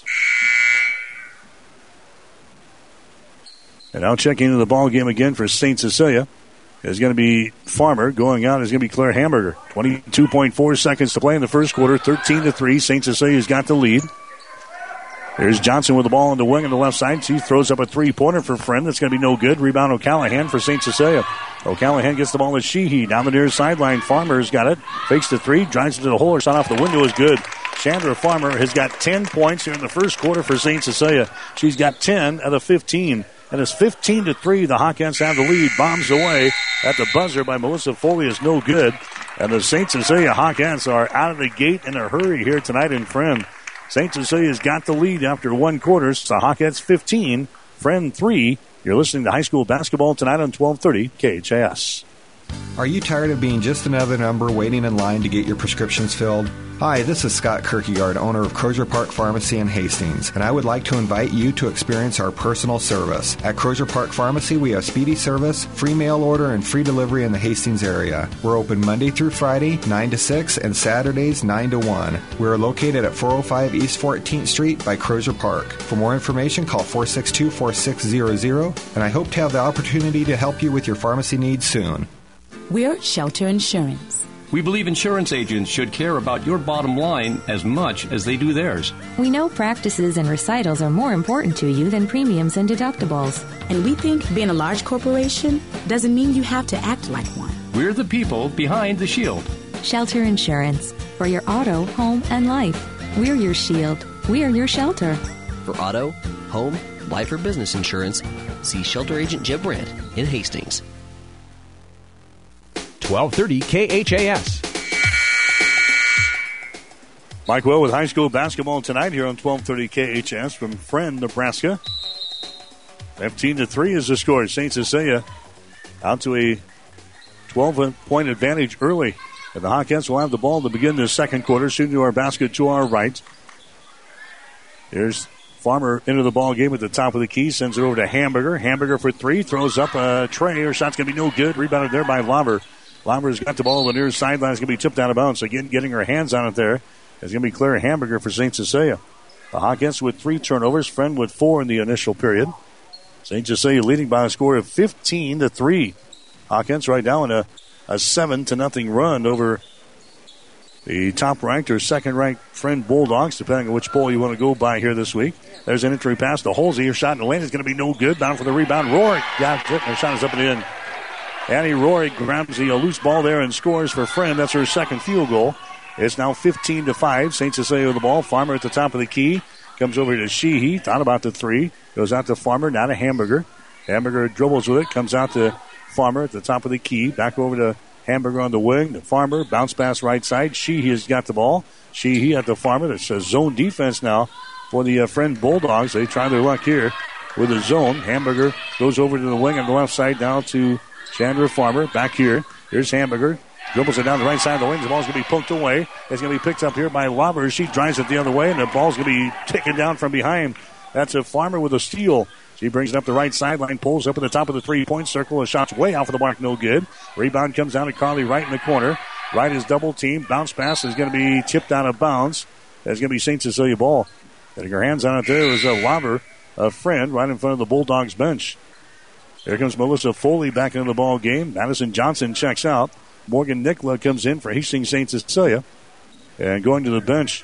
And now checking into the ball game again for Saint Cecilia is going to be Farmer. Going out is going to be Claire Hamburger. twenty-two point four seconds to play in the first quarter. thirteen to three. Saint Cecilia's got the lead. There's Johnson with the ball on the wing on the left side. She throws up a three-pointer for Friend. That's going to be no good. Rebound O'Callahan for Saint Cecilia. O'Callahan gets the ball to Sheehy. Down the near sideline. Farmer's got it. Fakes the three. Drives into the hole. Her shot off the window is good. Chandra Farmer has got ten points here in the first quarter for Saint Cecilia. She's got ten out of fifteen. And it's fifteen to three. The Hawkins have the lead. Bombs away at the buzzer by Melissa Foley is no good. And the Saint Cecilia Hawkins are out of the gate in a hurry here tonight in Friend. Saint Cecilia's got the lead after one quarter. It's the Hawkins fifteen, Friend three. You're listening to high school basketball tonight on twelve thirty K H A S. Are you tired of being just another number waiting in line to get your prescriptions filled? Hi, this is Scott Kierkegaard, owner of Crozier Park Pharmacy in Hastings, and I would like to invite you to experience our personal service. At Crozier Park Pharmacy, we have speedy service, free mail order, and free delivery in the Hastings area. We're open Monday through Friday, nine to six, and Saturdays, nine to one. We are located at four oh five East fourteenth Street by Crozier Park. For more information, call four six two, four six zero zero, and I hope to have the opportunity to help you with your pharmacy needs soon. We're Shelter Insurance. We believe insurance agents should care about your bottom line as much as they do theirs. We know practices and recitals are more important to you than premiums and deductibles. And we think being a large corporation doesn't mean you have to act like one. We're the people behind the shield. Shelter Insurance. For your auto, home, and life. We're your shield. We're your shelter. For auto, home, life, or business insurance, see Shelter Agent Jeb Brandt in Hastings. twelve thirty K H A S. Mike Will with high school basketball tonight here on twelve thirty K H S from Friend, Nebraska. fifteen to three is the score. Saint Cecilia out to a twelve-point advantage early. And the Hawkins will have the ball to begin the second quarter. Soon to our basket to our right. Here's Farmer into the ball game at the top of the key. Sends it over to Hamburger. Hamburger for three. Throws up a tray. Her shot's going to be no good. Rebounded there by Lauber. Lauber's got the ball on the near sideline. It's going to be tipped out of bounds. Again, getting her hands on it there. It's going to be Claire Hamburger for Saint Cecilia. The Hawkins with three turnovers. Friend with four in the initial period. Saint Cecilia leading by a score of fifteen to three. Hawkins right now in a, a seven to nothing run over the top-ranked or second-ranked Friend Bulldogs, depending on which poll you want to go by here this week. There's an entry pass to Halsey. Her shot in the lane is going to be no good. Bound for the rebound. Rory got it. Her shot is up and in. Annie Rory grabs the uh, loose ball there and scores for Friend. That's her second field goal. It's now fifteen to five. Saint Cecilia with the ball. Farmer at the top of the key. Comes over to Sheehy. Thought about the three. Goes out to Farmer. Now to Hamburger. Hamburger dribbles with it. Comes out to Farmer at the top of the key. Back over to Hamburger on the wing. The Farmer. Bounce pass right side. Sheehy has got the ball. Sheehy at the Farmer. There's a zone defense now for the uh, Friend Bulldogs. They try their luck here with a zone. Hamburger goes over to the wing on the left side now to Chandra Farmer. Back here. Here's Hamburger. Dribbles it down the right side of the wing. The ball's going to be poked away. It's going to be picked up here by Lauber. She drives it the other way, and the ball's going to be taken down from behind. That's a Farmer with a steal. She brings it up the right sideline, pulls up at the top of the three-point circle. The shot's way off of the mark, no good. Rebound comes down to Carly Wright in the corner. Wright is double teamed. Bounce pass is going to be tipped out of bounds. That's going to be Saint Cecilia ball. Getting her hands on it there is a Lauber, a Friend, right in front of the Bulldogs bench. Here comes Melissa Foley back into the ball game. Madison Johnson checks out. Morgan Nicola comes in for Hastings Saint Cecilia. And going to the bench.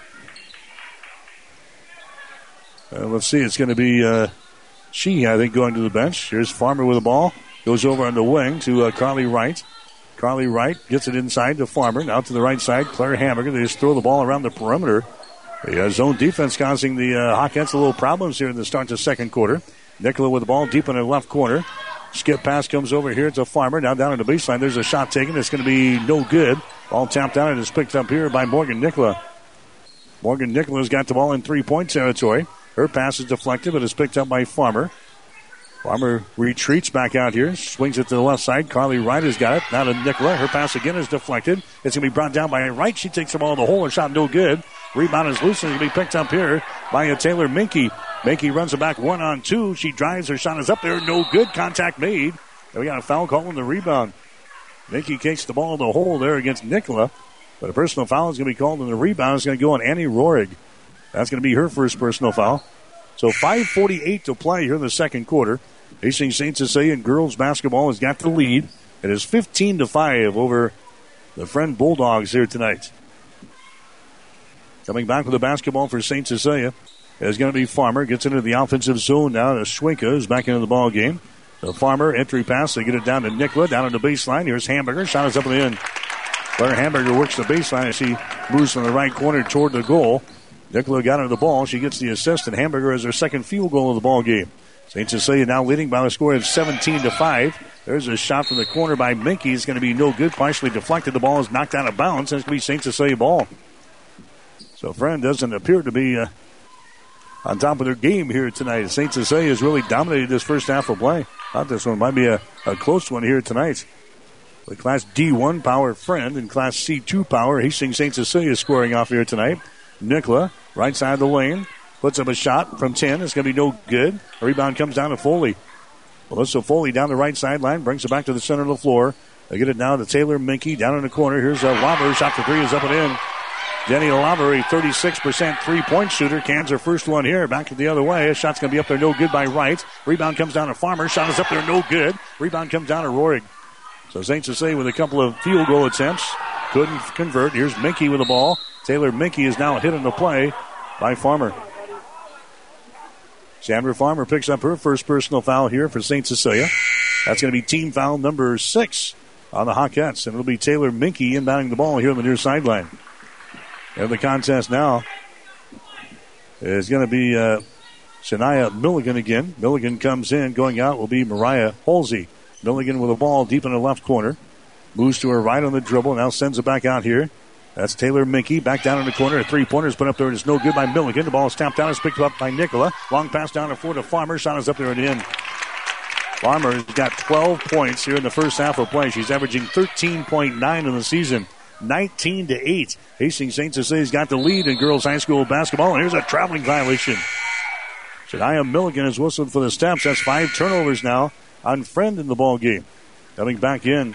Uh, let's see, it's going to be uh, she, I think, going to the bench. Here's Farmer with the ball. Goes over on the wing to uh, Carly Wright. Carly Wright gets it inside to Farmer. Now to the right side, Claire Hamburger. They just throw the ball around the perimeter. The uh, zone defense causing the uh, Hawkins a little problems here in the start of the second quarter. Nicola with the ball deep in the left corner. Skip pass comes over here to Farmer. Now down in the baseline. There's a shot taken. It's going to be no good. Ball tapped out and is picked up here by Morgan Nicola. Morgan Nicola's got the ball in three-point territory. Her pass is deflected, but is picked up by Farmer. Farmer retreats back out here, swings it to the left side. Carly Wright has got it. Now to Nicola. Her pass again is deflected. It's going to be brought down by Wright. She takes the ball to the hole. Her shot no good. Rebound is loose and it's going to be picked up here by a Taylor Minke. Minke runs it back one on two. She drives. Her shot is up there. No good. Contact made. And we got a foul call on the rebound. Minke kicks the ball to the hole there against Nicola. But a personal foul is going to be called on the rebound. It's going to go on Annie Rohrig. That's going to be her first personal foul. So five forty-eight to play here in the second quarter. Hastings Saint Cecilia in girls basketball has got the lead. It is fifteen to five over the Friend Bulldogs here tonight. Coming back with the basketball for Saint Cecilia is going to be Farmer. Gets into the offensive zone now. Schwenka is back into the ball game. The Farmer entry pass. They get it down to Nicola, down on the baseline. Here's Hamburger. Shot is up and in. Claire Hamburger works the baseline as she moves from the right corner toward the goal. Nicola got her the ball. She gets the assist, and Hamburger has her second field goal of the ball game. Saint Cecilia now leading by the score of seventeen to five. There's a shot from the corner by Minke. It's going to be no good. Partially deflected. The ball is knocked out of bounds, and it's going to be Saint Cecilia ball. So Friend doesn't appear to be uh, on top of their game here tonight. Saint Cecilia has really dominated this first half of play. Thought this one might be a, a close one here tonight. The Class D one power Friend and Class C two power Hastings Saint Cecilia scoring off here tonight. Nicola, right side of the lane, puts up a shot from ten. It's going to be no good. A rebound comes down to Foley. Melissa Foley down the right sideline, brings it back to the center of the floor. They get it now to Taylor Minke down in the corner. Here's a Lavery. Shot for three is up and in. Jenny Lavery, thirty-six percent three-point shooter. Cans her first one here. Back the other way. A shot's going to be up there, no good by Wright. Rebound comes down to Farmer. Shot is up there, no good. Rebound comes down to Rohrig. So Saint Cecilia with a couple of field goal attempts. Couldn't convert. Here's Minke with the ball. Taylor Minke is now hit in the play by Farmer. Sandra Farmer picks up her first personal foul here for Saint Cecilia. That's going to be team foul number six on the Hawkettes. And it'll be Taylor Minke inbounding the ball here on the near sideline. And the contest now is going to be uh, Shania Milligan again. Milligan comes in. Going out will be Mariah Holsey. Milligan with the ball deep in the left corner. Moves to her right on the dribble. Now sends it back out here. That's Taylor Minke back down in the corner. A three-pointer's put up there. It's no good by Milligan. The ball is tapped down. It's picked up by Nicola. Long pass down the floor to Farmer. Shot is up there and in. Farmer has got twelve points here in the first half of play. She's averaging thirteen point nine in the season. nineteen to eight. Hastings Saint Cecilia's got the lead in girls high school basketball. And here's a traveling violation. Shania Milligan is whistled for the steps. That's five turnovers now on Friend in the ball game. Coming back in.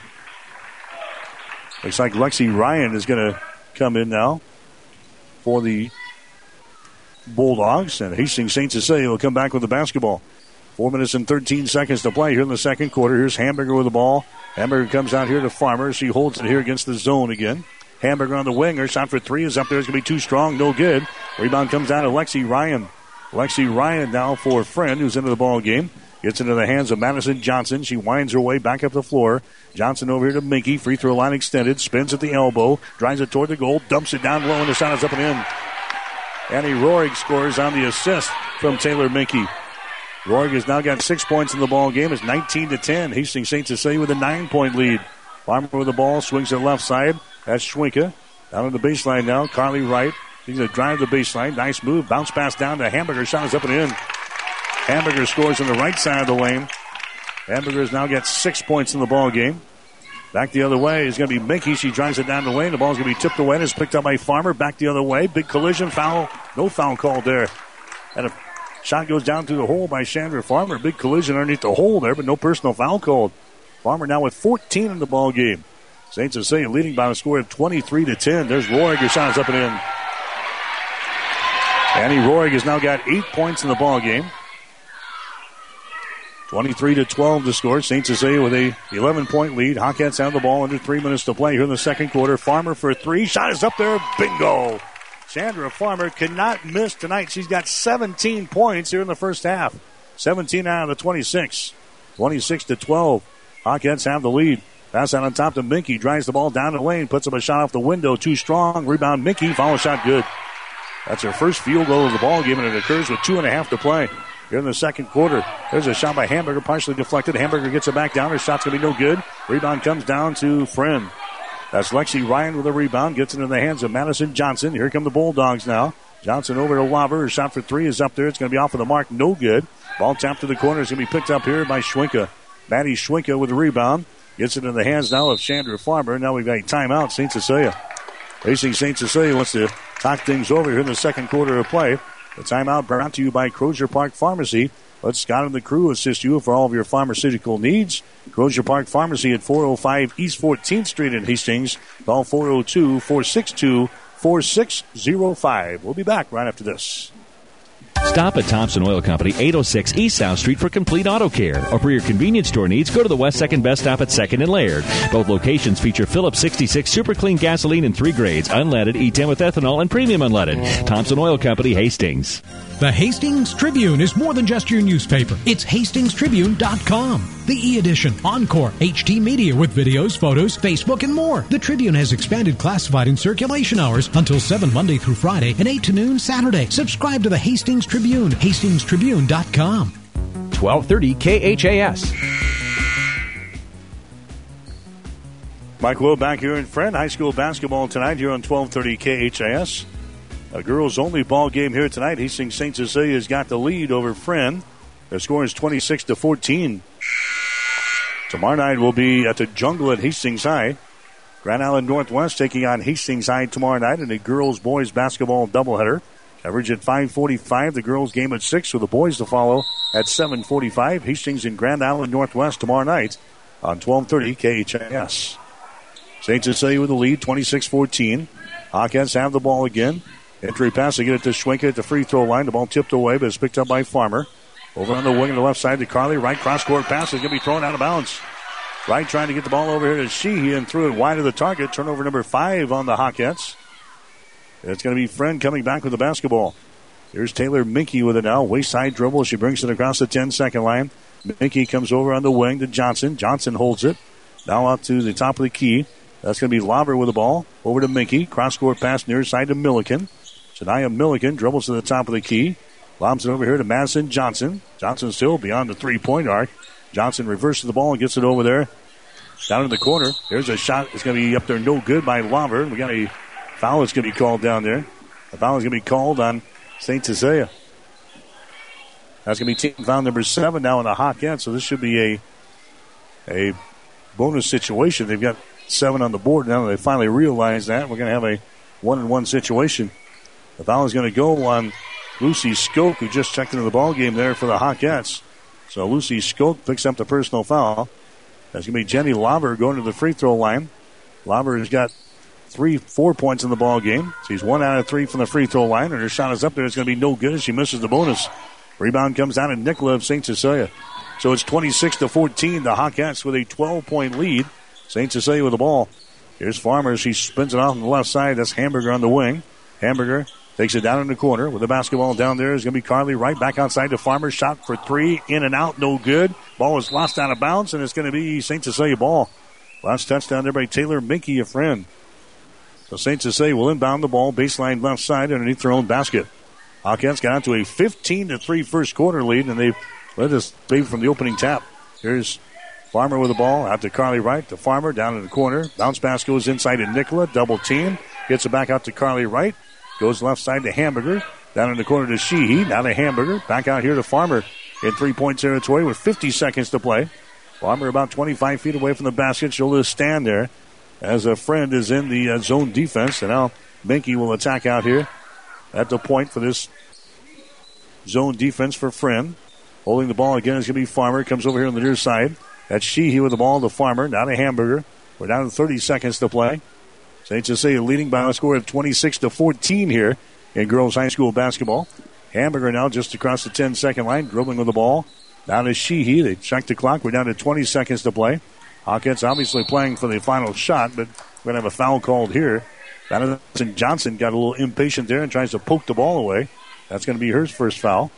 Looks like Lexi Ryan is going to come in now for the Bulldogs. And Hastings Saint Cecilia will come back with the basketball. Four minutes and thirteen seconds to play here in the second quarter. Here's Hamburger with the ball. Hamburger comes out here to Farmer. She holds it here against the zone again. Hamburger on the wing. Her shot for three is up there. It's going to be too strong. No good. Rebound comes down to Lexi Ryan. Lexi Ryan now for Friend, who's into the ball game. Gets into the hands of Madison Johnson. She winds her way back up the floor. Johnson over here to Minke. Free throw line extended. Spins at the elbow. Drives it toward the goal. Dumps it down low, and the shot is up and in. Annie Rohrig scores on the assist from Taylor Minke. Rohrig has now got six points in the ball game. It's nineteen to ten. Hastings Saint Cecilia with a nine-point lead. Farmer with the ball. Swings to the left side. That's Schwenka. Down on the baseline now. Carly Wright. He's going to drive the baseline. Nice move. Bounce pass down to Hamburger. Shot is up and in. Hamburger scores on the right side of the lane. Hamburger has now got six points in the ball game. Back the other way is going to be Minke. She drives it down the lane. The ball is going to be tipped away and is picked up by Farmer. Back the other way. Big collision. Foul. No foul called there. And a shot goes down through the hole by Chandra Farmer. Big collision underneath the hole there, but no personal foul called. Farmer now with fourteen in the ball game. Saint Cecilia leading by a score of twenty-three to ten. There's Rohrig. Her shot is up and in. Annie Rohrig has now got eight points in the ball game. twenty-three to twelve to score. Saint Cecilia with a eleven-point lead. Hawkettes have the ball under three minutes to play here in the second quarter. Farmer for three. Shot is up there. Bingo. Chandra Farmer cannot miss tonight. She's got seventeen points here in the first half. seventeen out of the twenty-six. twenty-six to twelve. Hawkettes have the lead. Pass out on top to Minke. Drives the ball down the lane. Puts up a shot off the window. Too strong. Rebound Minke. Follow shot good. That's her first field goal of the ball game, and it occurs with two and a half to play here in the second quarter. There's a shot by Hamburger, partially deflected. Hamburger gets it back down. Her shot's going to be no good. Rebound comes down to Friend. That's Lexi Ryan with a rebound. Gets it in the hands of Madison Johnson. Here come the Bulldogs now. Johnson over to Laver. Her shot for three is up there. It's going to be off of the mark. No good. Ball tapped to the corner is going to be picked up here by Schwenka. Maddie Schwenka with the rebound. Gets it in the hands now of Chandra Farmer. Now we've got a timeout, Saint Cecilia. Hastings Saint Cecilia wants to talk things over here in the second quarter of play. The timeout brought to you by Crozier Park Pharmacy. Let Scott and the crew assist you for all of your pharmaceutical needs. Crozier Park Pharmacy at four oh five East fourteenth Street in Hastings. Call four oh two, four six two, four six oh five. We'll be back right after this. Stop at Thompson Oil Company, eight oh six East South Street for complete auto care. Or for your convenience store needs, go to the West second Best Stop at second and Laird. Both locations feature Phillips sixty-six Super Clean gasoline in three grades, unleaded, E ten with ethanol, and premium unleaded. Thompson Oil Company, Hastings. The Hastings Tribune is more than just your newspaper. It's hastings tribune dot com. The e-edition, Encore, H D Media with videos, photos, Facebook, and more. The Tribune has expanded classified and circulation hours until seven Monday through Friday and eight to noon Saturday. Subscribe to the Hastings Tribune, hastings tribune dot com. twelve thirty K H A S. Mike Lowe back here in Friend. High school basketball tonight here on twelve thirty K H A S. A girls-only ball game here tonight. Hastings Saint Cecilia's got the lead over Friend. Their score is twenty-six to fourteen. Tomorrow night will be at the Jungle at Hastings High. Grand Island Northwest taking on Hastings High tomorrow night in a girls-boys basketball doubleheader. Coverage at five forty-five. The girls game at six, with the boys to follow at seven forty-five. Hastings and Grand Island Northwest tomorrow night on twelve thirty K H A S. Saint Cecilia with the lead, twenty-six fourteen. Hawkins have the ball again. Entry pass to get it to Schwenka at the free throw line. The ball tipped away, but it's picked up by Farmer. Over on the wing on the left side to Carly. Right cross-court pass is going to be thrown out of bounds. Right trying to get the ball over here to Sheehy and threw it wide of the target. Turnover number five on the Hawkettes. It's going to be Friend coming back with the basketball. Here's Taylor Minke with it now. Waist side dribble. She brings it across the ten-second line. Minke comes over on the wing to Johnson. Johnson holds it. Now out to the top of the key. That's going to be Lauber with the ball. Over to Minke. Cross-court pass near side to Milliken. Shania Milliken dribbles to the top of the key. Lobs it over here to Madison Johnson. Johnson still beyond the three-point arc. Johnson reverses the ball and gets it over there. Down in the corner. There's a shot. It's going to be up there no good by Lauber. We got a foul that's going to be called down there. A foul is going to be called on Saint Cecilia. That's going to be team foul number seven now in the Hawkettes. So this should be a, a bonus situation. They've got seven on the board now. They finally realize that. We're going to have a one-and-one situation. The foul is going to go on Lucy Skoke, who just checked into the ball game there for the Hawkettes. So Lucy Skoke picks up the personal foul. That's going to be Jenny Lauber going to the free throw line. Lauber has got three, four points in the ball game. She's one out of three from the free throw line, and her shot is up there. It's going to be no good as she misses the bonus. Rebound comes down to Nicola of Saint Cecilia. So it's twenty-six to fourteen. The Hawkettes with a twelve-point lead. Saint Cecilia with the ball. Here's Farmer. She spins it off on the left side. That's Hamburger on the wing. Hamburger takes it down in the corner with the basketball down there. Is going to be Carly right back outside to Farmer. Shot for three. In and out. No good. Ball is lost out of bounds, and it's going to be Saint Cecilia ball. Last touchdown there by Taylor Minke, a friend. So Saint Cecilia will inbound the ball. Baseline left side underneath their own basket. Hawkins got out to a fifteen to three first quarter lead, and they've led this lead from the opening tap. Here's Farmer with the ball. Out to Carly Wright. To Farmer down in the corner. Bounce pass goes inside to Nicola. Double team. Gets it back out to Carly Wright. Goes left side to Hamburger. Down in the corner to Sheehy. Now to Hamburger. Back out here to Farmer in three-point territory with fifty seconds to play. Farmer about twenty-five feet away from the basket. She'll just stand there as a friend is in the uh, zone defense. And now Minke will attack out here at the point for this zone defense for Friend. Holding the ball again is going to be Farmer. Comes over here on the near side. That's Sheehy with the ball to Farmer. Now to Hamburger. We're down to thirty seconds to play. Saint Cecilia leading by a score of twenty-six to fourteen here in girls high school basketball. Hamburger now just across the ten-second line, dribbling with the ball. Down to Sheehy. They check the clock. We're down to twenty seconds to play. Hawkins obviously playing for the final shot, but we're going to have a foul called here. Madison Johnson got a little impatient there and tries to poke the ball away. That's going to be her first foul.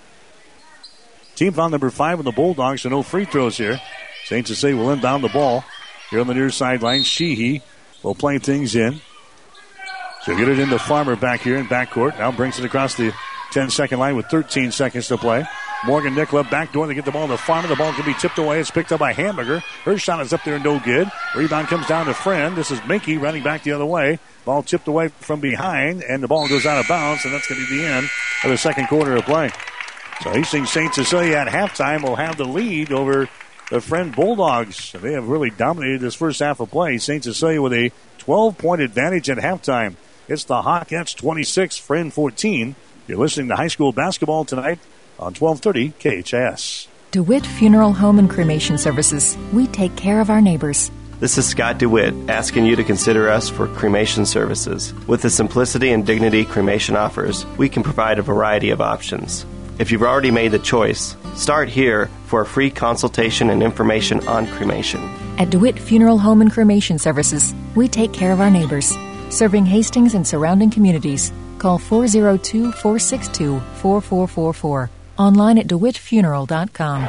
Team foul number five on the Bulldogs, so no free throws here. Saint Cecilia will inbound the ball here on the near sideline. Sheehy will play things in. So get it into Farmer back here in backcourt. Now brings it across the ten-second line with thirteen seconds to play. Morgan Nicola backdoor. They get the ball to Farmer. The ball can be tipped away. It's picked up by Hamburger. Her shot is up there, no good. Rebound comes down to Friend. This is Minke running back the other way. Ball tipped away from behind, and the ball goes out of bounds, and that's going to be the end of the second quarter of play. So Hastings Saint Cecilia at halftime will have the lead over the Friend Bulldogs. They have really dominated this first half of play. Saint Cecilia with a twelve-point advantage at halftime. It's the Hawkettes twenty-six, Friend fourteen. You're listening to high school basketball tonight on twelve thirty K H S. DeWitt Funeral Home and Cremation Services. We take care of our neighbors. This is Scott DeWitt, asking you to consider us for cremation services. With the simplicity and dignity cremation offers, we can provide a variety of options. If you've already made the choice, start here for a free consultation and information on cremation. At DeWitt Funeral Home and Cremation Services, we take care of our neighbors. Serving Hastings and surrounding communities. Call four oh two, four six two, four four four four. Online at dewitt funeral dot com.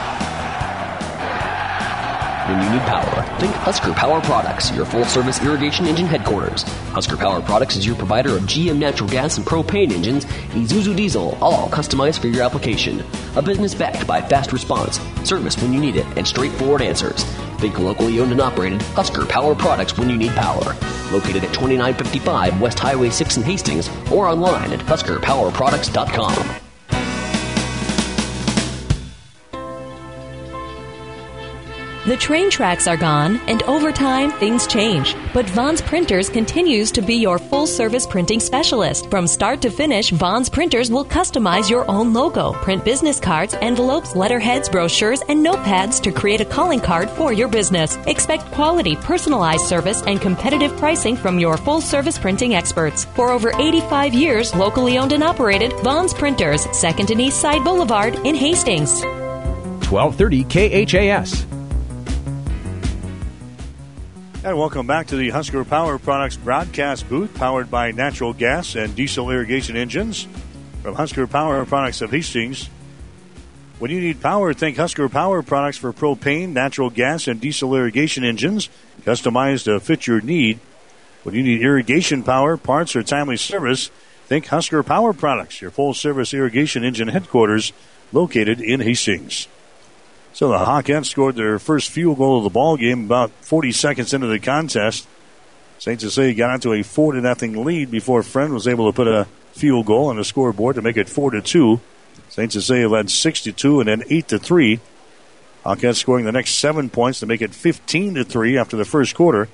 When you need power, think Husker Power Products, your full-service irrigation engine headquarters. Husker Power Products is your provider of G M natural gas and propane engines, Isuzu diesel, all customized for your application. A business backed by fast response, service when you need it, and straightforward answers. Think locally owned and operated Husker Power Products when you need power. Located at twenty-nine fifty-five West Highway six in Hastings or online at husker power products dot com. The train tracks are gone, and over time, things change. But Vaughn's Printers continues to be your full-service printing specialist. From start to finish, Vaughn's Printers will customize your own logo, print business cards, envelopes, letterheads, brochures, and notepads to create a calling card for your business. Expect quality, personalized service and competitive pricing from your full-service printing experts. For over eighty-five years, locally owned and operated, Vaughn's Printers, second and East Side Boulevard in Hastings. twelve thirty K H A S. And welcome back to the Husker Power Products broadcast booth, powered by natural gas and diesel irrigation engines. From Husker Power Products of Hastings. When you need power, think Husker Power Products for propane, natural gas, and diesel irrigation engines, customized to fit your need. When you need irrigation power, parts, or timely service, think Husker Power Products, your full-service irrigation engine headquarters, located in Hastings. So the Hawkettes scored their first field goal of the ball game about forty seconds into the contest. Saint Cecilia got onto a four to nothing lead before Friend was able to put a field goal on the scoreboard to make it four to two. Saint Cecilia led six to two and then eight to three. Hawkettes scoring the next seven points to make it fifteen to three after the first quarter.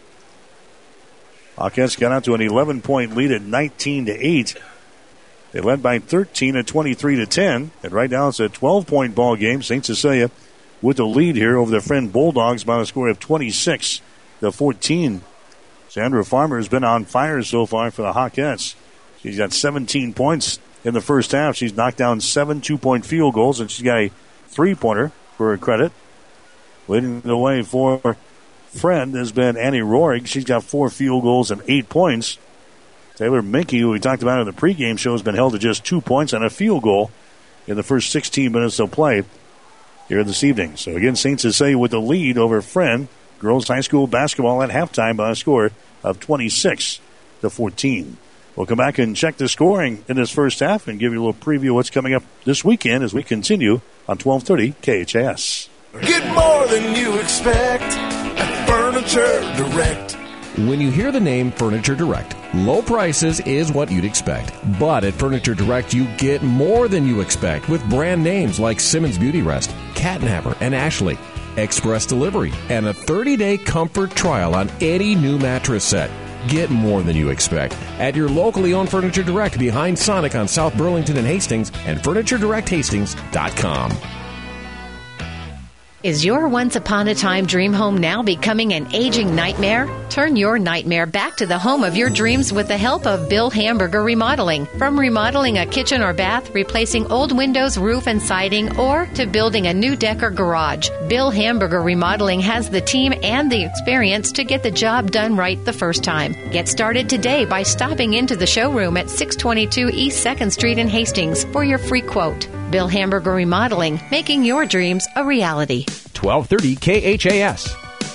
Hawkettes got out to an eleven-point lead at nineteen to eight. They led by thirteen at twenty-three to ten. And right now it's a twelve-point ball game. Saint Cecilia with the lead here over the Friend Bulldogs by a score of twenty-six to fourteen. Sandra Farmer has been on fire so far for the Hawkettes. She's got seventeen points in the first half. She's knocked down seven two-point field goals, and she's got a three-pointer for her credit. Leading the way for Friend has been Annie Rohrig. She's got four field goals and eight points. Taylor Minke, who we talked about in the pregame show, has been held to just two points and a field goal in the first sixteen minutes of play here this evening. So again, Saint Cecilia with the lead over Friend. Girls high school basketball at halftime by a score of twenty-six to fourteen. We'll come back and check the scoring in this first half and give you a little preview of what's coming up this weekend as we continue on twelve thirty K H A S. Get more than you expect at Furniture Direct. When you hear the name Furniture Direct, low prices is what you'd expect. But at Furniture Direct, you get more than you expect with brand names like Simmons Beauty Rest, Catnapper, and Ashley. Express delivery, and a thirty-day comfort trial on any new mattress set. Get more than you expect at your locally owned Furniture Direct behind Sonic on South Burlington and Hastings and furniture direct hastings dot com. Is your once-upon-a-time dream home now becoming an aging nightmare? Turn your nightmare back to the home of your dreams with the help of Bill Hamburger Remodeling. From remodeling a kitchen or bath, replacing old windows, roof, and siding, or to building a new deck or garage, Bill Hamburger Remodeling has the team and the experience to get the job done right the first time. Get started today by stopping into the showroom at six twenty-two East second Street in Hastings for your free quote. Bill Hamburger Remodeling, making your dreams a reality. twelve thirty K H A S.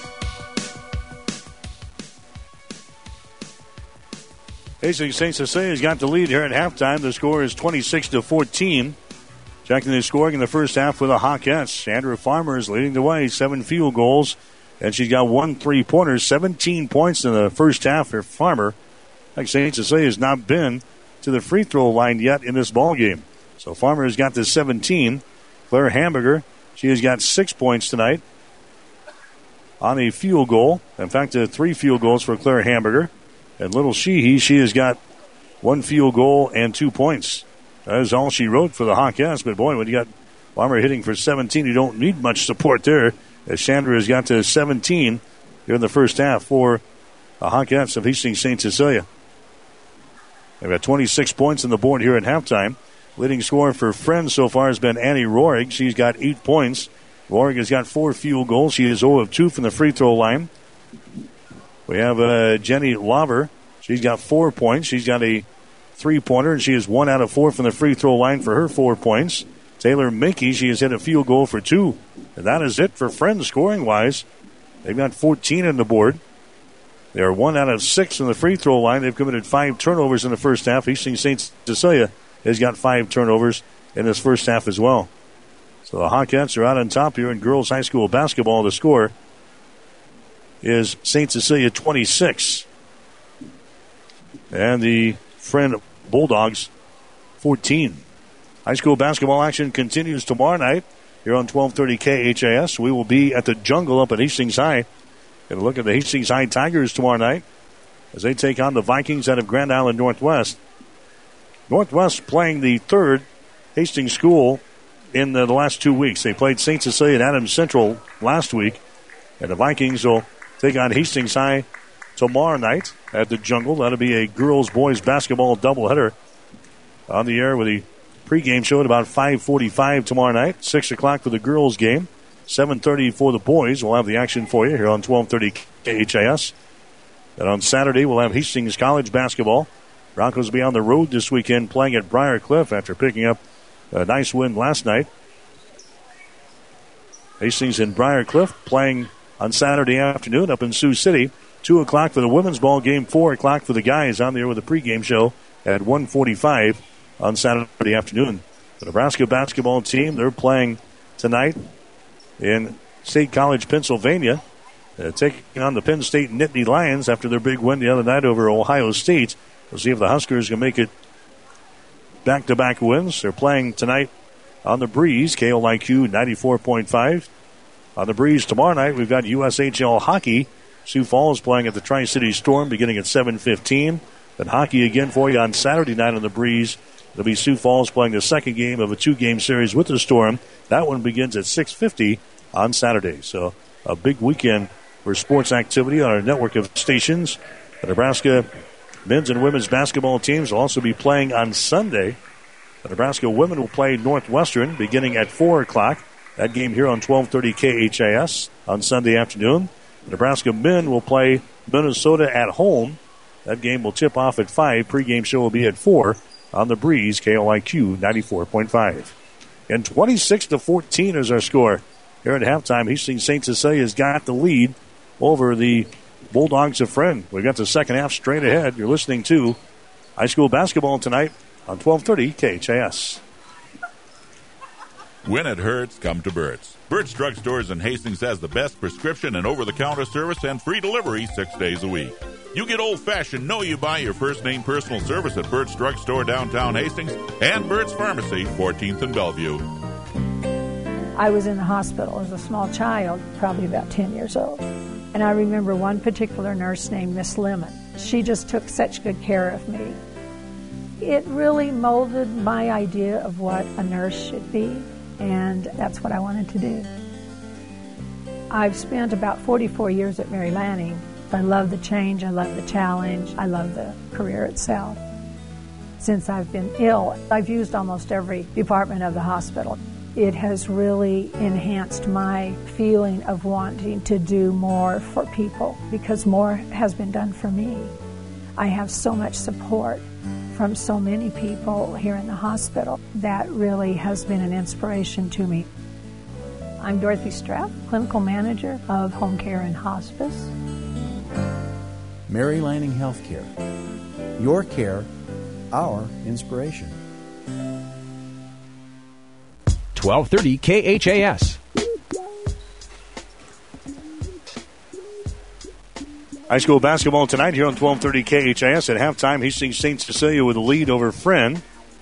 Hastings Saint Cecilia's got the lead here at halftime. The score is twenty-six to fourteen. Checking the scoring in the first half for the Hawkettes. Sandra Farmer is leading the way, seven field goals, and she's got one three-pointer, seventeen points in the first half for Farmer. Like Saint Cecilia has not been to the free throw line yet in this ball game. So Farmer has got to seventeen. Claire Hamburger, she has got six points tonight on a field goal. In fact, uh, three field goals for Claire Hamburger. And Little Sheehy, she has got one field goal and two points. That is all she wrote for the Hawkettes. But, boy, when you got Farmer hitting for seventeen, you don't need much support there. As Chandra has got to seventeen here in the first half for the Hawkettes of Hastings Saint Cecilia. They've got twenty-six points on the board here at halftime. Leading scorer for Friends so far has been Annie Rohrig. She's got eight points. Rohrig has got four field goals. She is zero of two from the free throw line. We have uh, Jenny Lauver. She's got four points. She's got a three-pointer, and she is one out of four from the free throw line for her four points. Taylor Mickey, she has hit a field goal for two. And that is it for Friends scoring-wise. They've got fourteen on the board. They are one out of six from the free throw line. They've committed five turnovers in the first half. Hastings Saint Cecilia has got five turnovers in this first half as well. So the Hawkettes are out on top here in girls high school basketball. The score is Saint Cecilia twenty-six. And the Friend Bulldogs fourteen. High school basketball action continues tomorrow night here on twelve thirty K H A S. We will be at the Jungle up at Hastings High. Going to look at the Hastings High Tigers tomorrow night as they take on the Vikings out of Grand Island Northwest. Northwest playing the third Hastings school in the, the last two weeks. They played Saint Cecilia and Adams Central last week. And the Vikings will take on Hastings High tomorrow night at the Jungle. That'll be a girls-boys basketball doubleheader on the air with the pregame show at about five forty-five tomorrow night. six o'clock for the girls game. seven thirty for the boys. We'll have the action for you here on twelve thirty K H A S. And on Saturday, we'll have Hastings College basketball. Broncos will be on the road this weekend playing at Briar Cliff after picking up a nice win last night. Hastings and Briar Cliff playing on Saturday afternoon up in Sioux City. two o'clock for the women's ball game. four o'clock for the guys on there with a pregame show at one forty-five on Saturday afternoon. The Nebraska basketball team, they're playing tonight in State College, Pennsylvania, uh, taking on the Penn State Nittany Lions after their big win the other night over Ohio State. We'll see if the Huskers can make it back-to-back wins. They're playing tonight on the Breeze, K L I Q ninety-four point five. On the Breeze tomorrow night, we've got U S H L hockey. Sioux Falls playing at the Tri-City Storm beginning at seven fifteen. Then hockey again for you on Saturday night on the Breeze. It'll be Sioux Falls playing the second game of a two-game series with the Storm. That one begins at six fifty on Saturday. So a big weekend for sports activity on our network of stations. The Nebraska men's and women's basketball teams will also be playing on Sunday. The Nebraska women will play Northwestern beginning at four o'clock. That game here on twelve thirty K H A S on Sunday afternoon. The Nebraska men will play Minnesota at home. That game will tip off at five. Pre-game show will be at four on the Breeze, K L I Q ninety-four point five. And twenty-six to fourteen is our score. Here at halftime, Hastings Saint Cecilia has got the lead over the Bulldogs of Friend. We've got the second half straight ahead. You're listening to high school basketball tonight on twelve thirty K H A S. When it hurts, come to Burt's. Burt's Drug Stores in Hastings has the best prescription and over-the-counter service and free delivery six days a week. You get old-fashioned, know you buy your first name personal service at Burt's Drug Store downtown Hastings and Burt's Pharmacy, fourteenth and Bellevue. I was in the hospital as a small child, probably about ten years old. And I remember one particular nurse named Miss Lemon. She just took such good care of me. It really molded my idea of what a nurse should be, and that's what I wanted to do. I've spent about forty-four years at Mary Lanning. I love the change, I love the challenge, I love the career itself. Since I've been ill, I've used almost every department of the hospital. It has really enhanced my feeling of wanting to do more for people because more has been done for me. I have so much support from so many people here in the hospital that really has been an inspiration to me. I'm Dorothy Strapp, Clinical Manager of Home Care and Hospice. Mary Lanning Healthcare. Your care, our inspiration. twelve thirty K H A S. High school basketball tonight here on twelve thirty K H A S. At halftime, Hastings Saint Cecilia with a lead over Friend.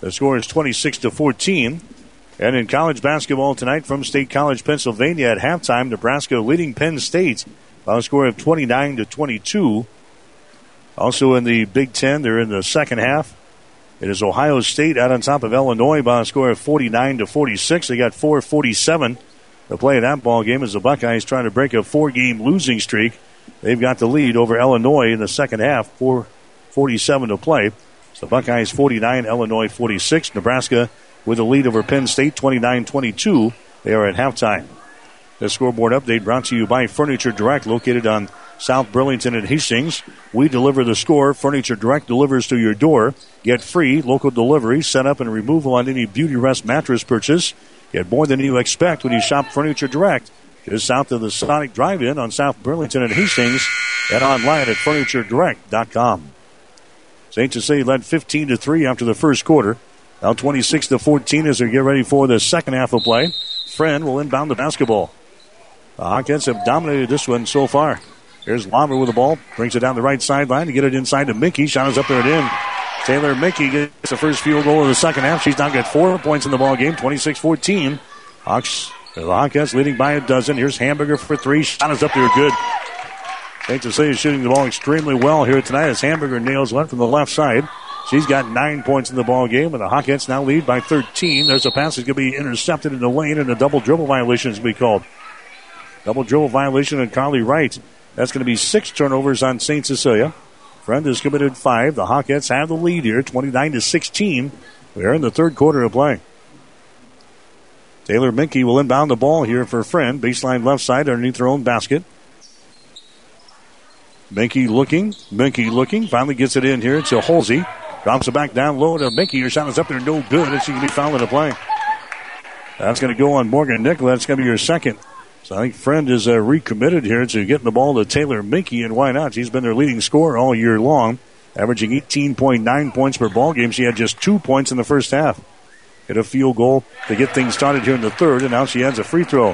The score is twenty-six to fourteen. And in college basketball tonight from State College, Pennsylvania, at halftime, Nebraska leading Penn State by a score of twenty-nine to twenty-two. Also in the Big Ten, they're in the second half. It is Ohio State out on top of Illinois by a score of forty-nine to forty-six. They got four forty-seven to play in that ball game as the Buckeyes trying to break a four-game losing streak. They've got the lead over Illinois in the second half, four forty-seven to play. So Buckeyes forty-nine, Illinois forty-six. Nebraska with a lead over Penn State, twenty-nine twenty-two. They are at halftime. The scoreboard update brought to you by Furniture Direct, located on South Burlington and Hastings. We deliver the score. Furniture Direct delivers to your door. Get free local delivery, setup, and removal on any Beauty Rest mattress purchase. Get more than you expect when you shop Furniture Direct. Just south of the Sonic Drive-In on South Burlington and Hastings, and online at furniture direct dot com. Saint Cecilia led fifteen to three after the first quarter. Now twenty-six to fourteen as they get ready for the second half of play. Friend will inbound the basketball. The Hawkins have dominated this one so far. Here's Lomber with the ball. Brings it down the right sideline to get it inside to Mickey. Shot is up there and in. Taylor Mickey gets the first field goal of the second half. She's now got four points in the ball game, twenty-six fourteen. Hawks, the Hawkins leading by a dozen. Here's Hamburger for three. Shot is up there good. Saint Cecilia shooting the ball extremely well here tonight as Hamburger nails one from the left side. She's got nine points in the ball game, and the Hawkins now lead by thirteen. There's a pass that's going to be intercepted in the lane, and a double dribble violation is going to be called. Double dribble violation on Carly Wright. That's going to be six turnovers on Saint Cecilia. Friend has committed five. The Hawkettes have the lead here, twenty-nine to sixteen. We're in the third quarter of play. Taylor Minke will inbound the ball here for Friend. Baseline left side underneath their own basket. Minke looking. Minke looking. Finally gets it in here to Halsey. Drops it back down low to Minke. Her shot is up there, no good. And she can be fouled in the play. That's going to go on Morgan Nicola. That's going to be your second. So I think Friend is uh, recommitted here to getting the ball to Taylor Minke, and why not? She's been their leading scorer all year long, averaging eighteen point nine points per ball game. She had just two points in the first half. Hit a field goal to get things started here in the third, and now she adds a free throw.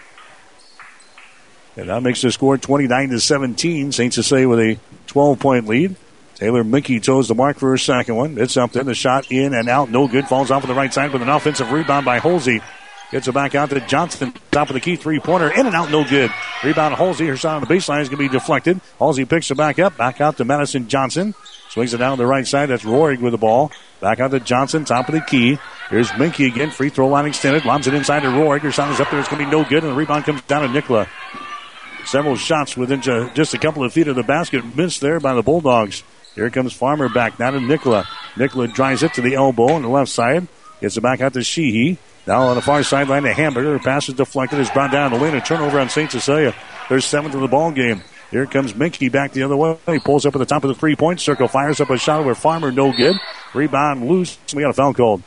And that makes the score twenty-nine to seventeen. Saint Cecilia with a twelve-point lead. Taylor Minke toes the mark for her second one. It's up there. The shot in and out. No good. Falls off on the right side with an offensive rebound by Halsey. Gets it back out to Johnson. Top of the key three-pointer. In and out. No good. Rebound Halsey. Her shot on the baseline is going to be deflected. Halsey picks it back up. Back out to Madison Johnson. Swings it down the right side. That's Rohrig with the ball. Back out to Johnson. Top of the key. Here's Minke again. Free throw line extended. Lobs it inside to Rohrig. Her shot is up there. It's going to be no good. And the rebound comes down to Nicola. Several shots within just a couple of feet of the basket. Missed there by the Bulldogs. Here comes Farmer back. Now to Nicola. Nicola drives it to the elbow on the left side. Gets it back out to Sheehy. Now on the far sideline to Hamburger. Pass is deflected. Is brought down the lane. A turnover on Saint Cecilia. There's seventh of the ball game. Here comes Minke back the other way. He pulls up at the top of the three-point circle. Fires up a shot over Farmer. No good. Rebound loose. We got a foul called.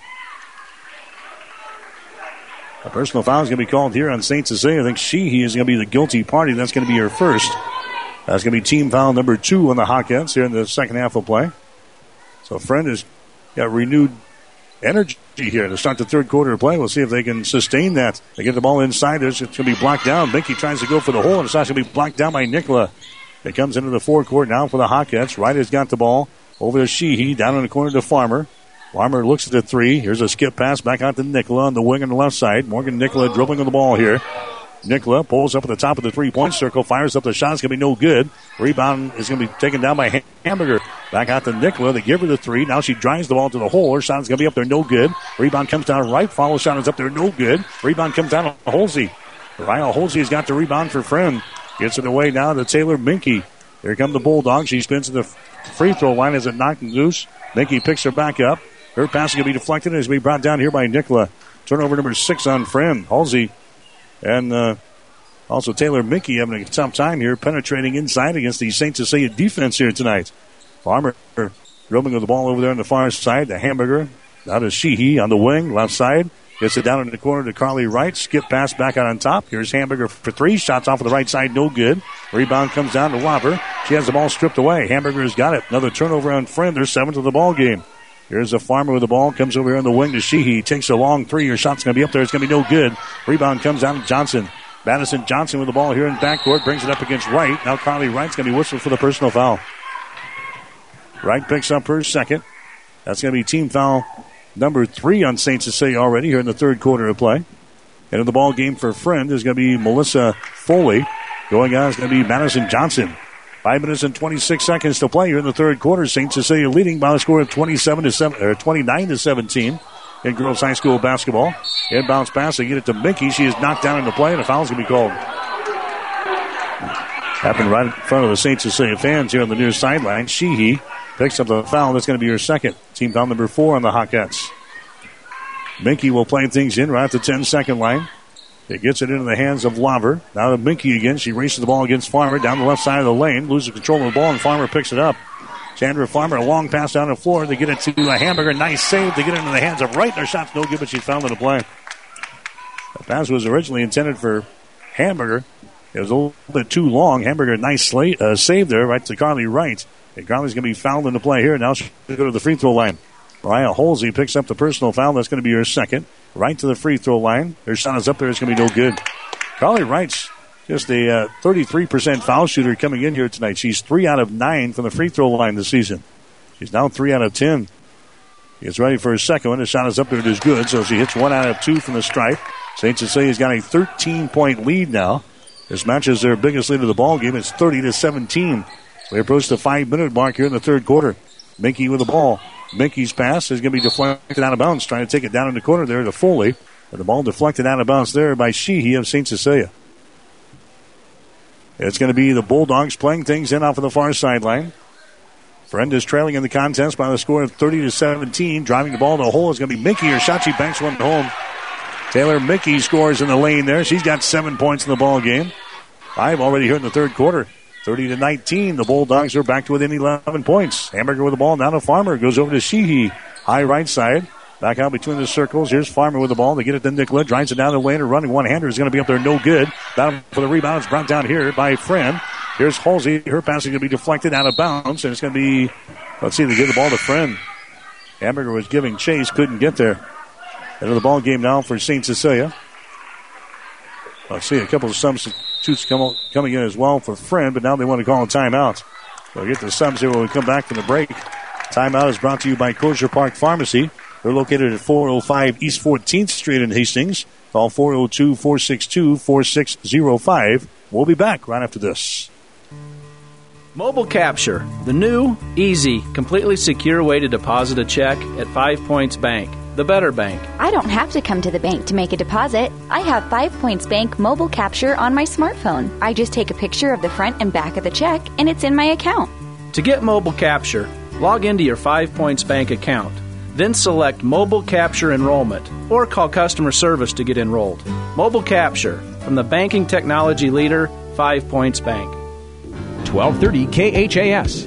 A personal foul is going to be called here on Saint Cecilia. I think Sheehy is going to be the guilty party. That's going to be her first. That's going to be team foul number two on the Hawkins here in the second half of play. So Friend has got renewed energy here to start the third quarter of play. We'll see if they can sustain that. They get the ball inside. It's going to be blocked down. Minke tries to go for the hole, and it's not going to be blocked down by Nicola. It comes into the forecourt now for the Hawkins. Wright has got the ball over to Sheehy. Down in the corner to Farmer. Farmer looks at the three. Here's a skip pass back out to Nicola on the wing on the left side. Morgan Nicola dribbling on the ball here. Nicola pulls up at the top of the three-point circle, fires up the shot. It's going to be no good. Rebound is going to be taken down by Hamburger. Back out to Nicola. They give her the three. Now she drives the ball to the hole. Her shot is going to be up there, no good. Rebound comes down right. Follow shot is up there, no good. Rebound comes down to Halsey. Ryle Halsey has got the rebound for Friend. Gets it away now to Taylor Minke. Here come the Bulldogs. She spins to the free throw line as it knocked loose. Minke picks her back up. Her pass is going to be deflected and is going to be brought down here by Nicola. Turnover number six on Friend. Halsey and uh, also Taylor Minke having a tough time here penetrating inside against the Saint Cecilia defense here tonight. Farmer dribbling with the ball over there on the far side. The Hamburger. Now to Sheehy on the wing, left side. Gets it down in the corner to Carly Wright. Skip pass back out on top. Here's Hamburger for three. Shots off of the right side, no good. Rebound comes down to Whopper. She has the ball stripped away. Hamburger's got it. Another turnover on Friend. They're seventh of the ball game. Here's a Farmer with the ball. Comes over here on the wing to Sheehy. Takes a long three. Her shot's going to be up there. It's going to be no good. Rebound comes down to Johnson. Madison Johnson with the ball here in backcourt. Brings it up against Wright. Now Carly Wright's going to be whistled for the personal foul. Wright picks up her second. That's going to be team foul number three on Saint Cecilia already here in the third quarter of play. And in the ball game for Friend is going to be Melissa Foley. Going on is going to be Madison Johnson. Five minutes and twenty-six seconds to play here in the third quarter. Saint Cecilia leading by a score of twenty-seven to seven, or twenty-nine to seventeen in girls high school basketball. Inbounds pass, they get it to Minky. She is knocked down in the play, and a foul's going to be called. Happened right in front of the Saint Cecilia fans here on the near sideline. Sheehy picks up the foul. That's going to be her second. Team foul number four on the Hawkettes. Minky will play things in right at the ten-second line. It gets it into the hands of Laver. Now to Minky again. She races the ball against Farmer down the left side of the lane. Loses control of the ball, and Farmer picks it up. Chandra Farmer, a long pass down the floor. They get it to a Hamburger. Nice save. They get it into the hands of Wright. Their shot's no good, but she's fouled in the play. The pass was originally intended for Hamburger. It was a little bit too long. Hamburger, nice sla- uh, save there right to Carly Wright. And Carly's going to be fouled in the play here. Now she's going to go to the free throw line. Mariah Holsey picks up the personal foul. That's going to be her second. Right to the free throw line. Her shot is up there. It's going to be no good. Carly Wright's just a uh, thirty-three percent foul shooter coming in here tonight. She's three out of nine from the free throw line this season. She's now three out of ten. Gets ready for her second one. The shot is up there. It is good. So she hits one out of two from the stripe. Saint Cecilia's got a thirteen-point lead now. This matches their biggest lead of the ball game. It's thirty to seventeen. We approach the five-minute mark here in the third quarter. Minky with the ball. Minky's pass is going to be deflected out of bounds. Trying to take it down in the corner there to Foley. And the ball deflected out of bounds there by Sheehy of Saint Cecilia. It's going to be the Bulldogs playing things in off of the far sideline. Friend is trailing in the contest by the score of thirty to seventeen. Driving the ball to the hole is going to be Minky. Her shot, she banks one home. Taylor Minky scores in the lane there. She's got seven points in the ball game. Five already here in the third quarter. thirty to nineteen. The Bulldogs are back to within eleven points. Hamburger with the ball. Now to Farmer. Goes over to Sheehy. High right side. Back out between the circles. Here's Farmer with the ball. They get it to Nicola. Drives it down the lane. A running one-hander is going to be up there. No good. Battle for the rebound. It's brought down here by Friend. Here's Halsey. Her pass is going to be deflected out of bounds. And it's going to be, let's see, they give the ball to Friend. Hamburger was giving chase. Couldn't get there. Into the ball game now for Saint Cecilia. Let's see, a couple of substitutes come, coming in as well for Friend, but now they want to call a timeout. We'll get the subs here when we come back from the break. Timeout is brought to you by Crozier Park Pharmacy. They're located at four oh five East fourteenth Street in Hastings. Call four oh two, four six two, four six oh five. We'll be back right after this. Mobile Capture, the new, easy, completely secure way to deposit a check at Five Points Bank, the better bank. I don't have to come to the bank to make a deposit. I have Five Points Bank Mobile Capture on my smartphone. I just take a picture of the front and back of the check, and it's in my account. To get Mobile Capture, log into your Five Points Bank account. Then select Mobile Capture Enrollment or call customer service to get enrolled. Mobile Capture from the banking technology leader, Five Points Bank. twelve thirty K H A S.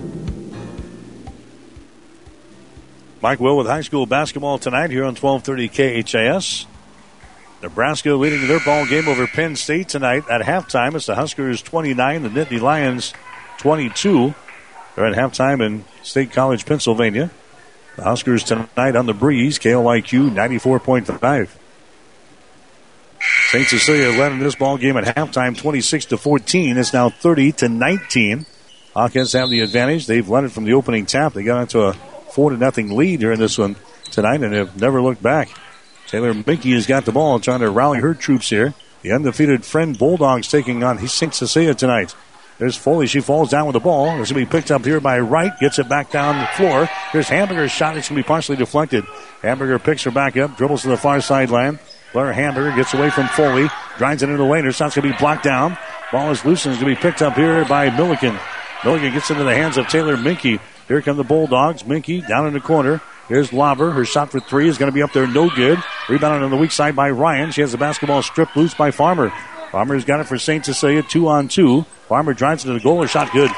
Mike Will with high school basketball tonight here on twelve thirty K H A S. Nebraska leading their ball game over Penn State tonight at halftime. It's the Huskers twenty-nine, the Nittany Lions twenty-two. They're at halftime in State College, Pennsylvania. The Huskers tonight on the breeze, K L I Q ninety-four point five. Saint Cecilia led in this ball game at halftime twenty-six to fourteen. It's now thirty to nineteen. Hawkins have the advantage. They've led it from the opening tap. They got into a four to nothing lead here in this one tonight and have never looked back. Taylor Minky has got the ball trying to rally her troops here. The undefeated Friend Bulldogs taking on Saint Cecilia tonight. There's Foley. She falls down with the ball. It's going to be picked up here by Wright. Gets it back down the floor. Here's Hamburger's shot. It's going to be partially deflected. Hamburger picks her back up. Dribbles to the far sideline. Blair Hamburger gets away from Foley. Drives it into the lane. Her shot's going to be blocked down. Ball is loose and is going to be picked up here by Milliken. Milliken gets into the hands of Taylor Minky. Here come the Bulldogs. Minky down in the corner. Here's Lauber. Her shot for three is going to be up there. No good. Rebounded on the weak side by Ryan. She has the basketball stripped loose by Farmer. Farmer's got it for Saint Cecilia. Two on two. Farmer drives into the goal. Her shot good.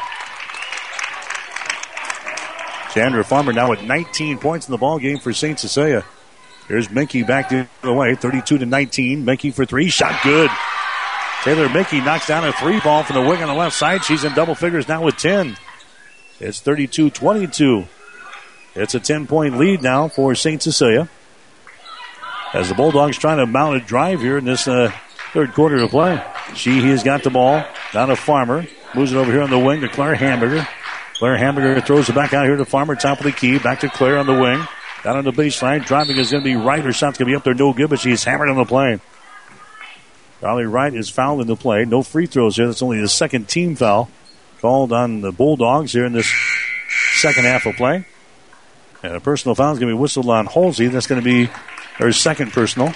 Chandra Farmer now with nineteen points in the ball game for Saint Cecilia. Here's Minky back the other way. thirty-two to nineteen. Minky for three. Shot good. Taylor Minky knocks down a three ball from the wing on the left side. She's in double figures now with ten. It's thirty-two twenty-two. It's a ten-point lead now for Saint Cecilia. As the Bulldogs trying to mount a drive here in this uh, third quarter of play. Sheehy has got the ball. Down to Farmer. Moves it over here on the wing to Claire Hamburger. Claire Hamburger throws it back out here to Farmer, top of the key. Back to Claire on the wing. Down on the baseline. Driving is going to be Wright. Her shot's going to be up there. No good, but she's hammered on the play. Carly Wright is fouled in the play. No free throws here. That's only the second team foul called on the Bulldogs here in this second half of play. And a personal foul is going to be whistled on Halsey. That's going to be her second personal.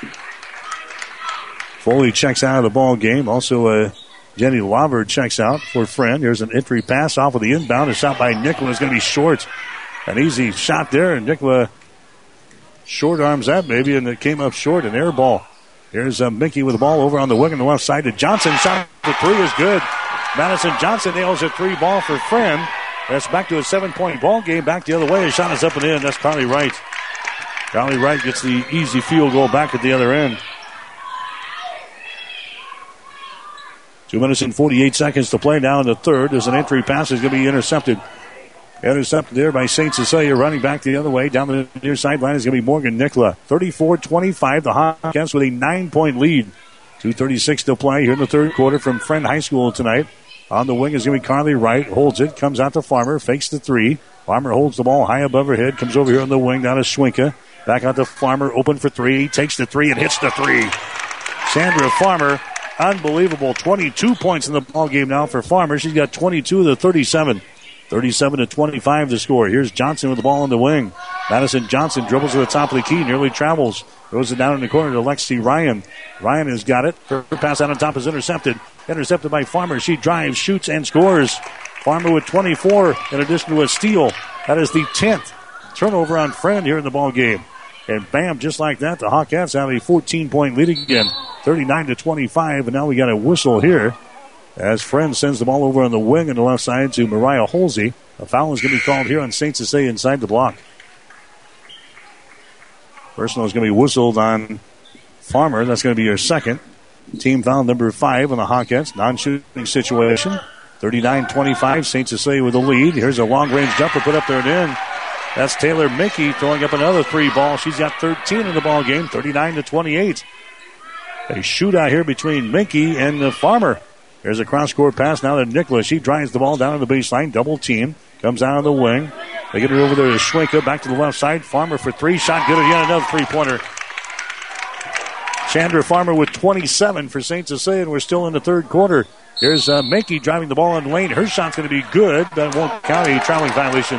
Foley checks out of the ball game. Also, uh, Jenny Lauber checks out for Friend. Here's an entry pass off of the inbound. A shot by Nicola is going to be short. An easy shot there, and Nicola short arms that maybe, and it came up short. An air ball. Here's uh, Mickey with the ball over on the wing on the left side to Johnson. Shot for three is good. Madison Johnson nails a three ball for Friend. That's back to a seven-point ball game. Back the other way. The shot is up and in. That's Carly Wright. Carly Wright gets the easy field goal back at the other end. Two minutes and forty-eight seconds to play now in the third. There's an entry pass that's going to be intercepted. Intercepted there by Saint Cecilia. Running back the other way. Down the near sideline is going to be Morgan Nicola. thirty-four twenty-five. The Hawkins with a nine-point lead. two thirty-six to play here in the third quarter from Friend High School tonight. On the wing is going to be Carly Wright. Holds it. Comes out to Farmer. Fakes the three. Farmer holds the ball high above her head. Comes over here on the wing. Down to Schwinka. Back out to Farmer. Open for three. Takes the three and hits the three. Sandra Farmer. Unbelievable. twenty-two points in the ball game now for Farmer. She's got twenty-two of the thirty-seven. thirty-seven to twenty-five to score. Here's Johnson with the ball on the wing. Madison Johnson dribbles to the top of the key. Nearly travels. Throws it down in the corner to Lexi Ryan. Ryan has got it. Her pass out on top is intercepted. Intercepted by Farmer. She drives, shoots, and scores. Farmer with twenty-four in addition to a steal. That is the tenth turnover on Friend here in the ball game. And bam, just like that, the Hawkettes have a fourteen-point lead again. thirty-nine to twenty-five, and now we got a whistle here as Friend sends the ball over on the wing on the left side to Mariah Halsey. A foul is going to be called here on Saint Cecilia inside the block. Personal is going to be whistled on Farmer. That's going to be her second. Team foul number five on the Hawkettes. Non-shooting situation. thirty-nine twenty-five, Saint Cecilia with the lead. Here's a long-range jumper put up there and in. That's Taylor Mickey throwing up another three ball. She's got thirteen in the ball game, thirty-nine to twenty-eight. A shootout here between Mickey and the Farmer. There's a cross-court pass now to Nicola. She drives the ball down to the baseline. Double team. Comes out on the wing. They get it over there to Schwenka. Back to the left side. Farmer for three. Shot good again. Another three-pointer. Chandra Farmer with twenty-seven for Saint Cecilia, and we're still in the third quarter. Here's uh, Mickey driving the ball in the lane. Her shot's going to be good, but it won't count. A traveling violation.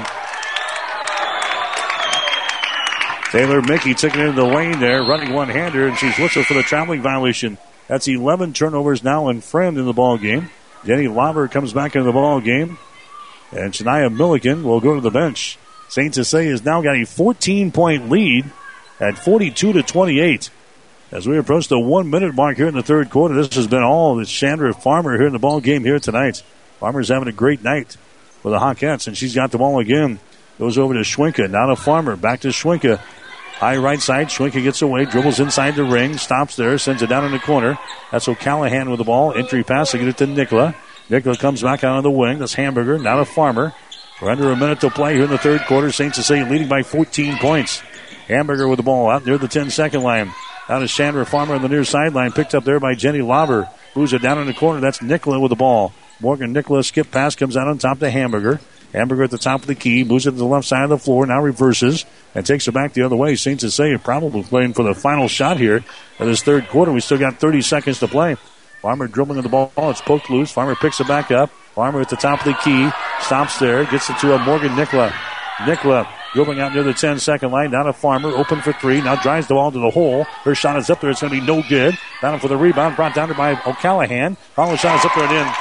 Taylor Mickey taking it into the lane there, running one-hander, and she's whistled for the traveling violation. That's eleven turnovers now in Friend in the ball game. Jenny Lauber comes back into the ball game, and Shania Milliken will go to the bench. Saint Cecilia has now got a fourteen-point lead at forty-two to twenty-eight. As we approach the one-minute mark here in the third quarter, this has been all with Chandra Farmer here in the ball game here tonight. Farmer's having a great night for the Hawkettes, and she's got the ball again. Goes over to Schwenka, now to Farmer, back to Schwenka. High right side, Schwenka gets away, dribbles inside the ring, stops there, sends it down in the corner. That's O'Callahan with the ball. Entry pass to get it to Nicola. Nicola comes back out on the wing. That's Hamburger, now to Farmer. We're under a minute to play here in the third quarter. Saint Cecilia leading by fourteen points. Hamburger with the ball out near the ten-second line. Out is Chandra Farmer on the near sideline, picked up there by Jenny Lauber. Moves it down in the corner. That's Nicola with the ball. Morgan Nicola skip pass comes out on top to Hamburger. Hamburger at the top of the key, moves it to the left side of the floor, now reverses and takes it back the other way. Saint Cecilia probably playing for the final shot here of this third quarter. We still got thirty seconds to play. Farmer dribbling the ball. It's poked loose. Farmer picks it back up. Farmer at the top of the key, stops there, gets it to a Morgan Nicola. Nicola dribbling out near the ten-second line. Down to Farmer, open for three. Now drives the ball to the hole. Her shot is up there. It's going to be no good. Down for the rebound. Brought down by O'Callahan. Follow shot is up there and in.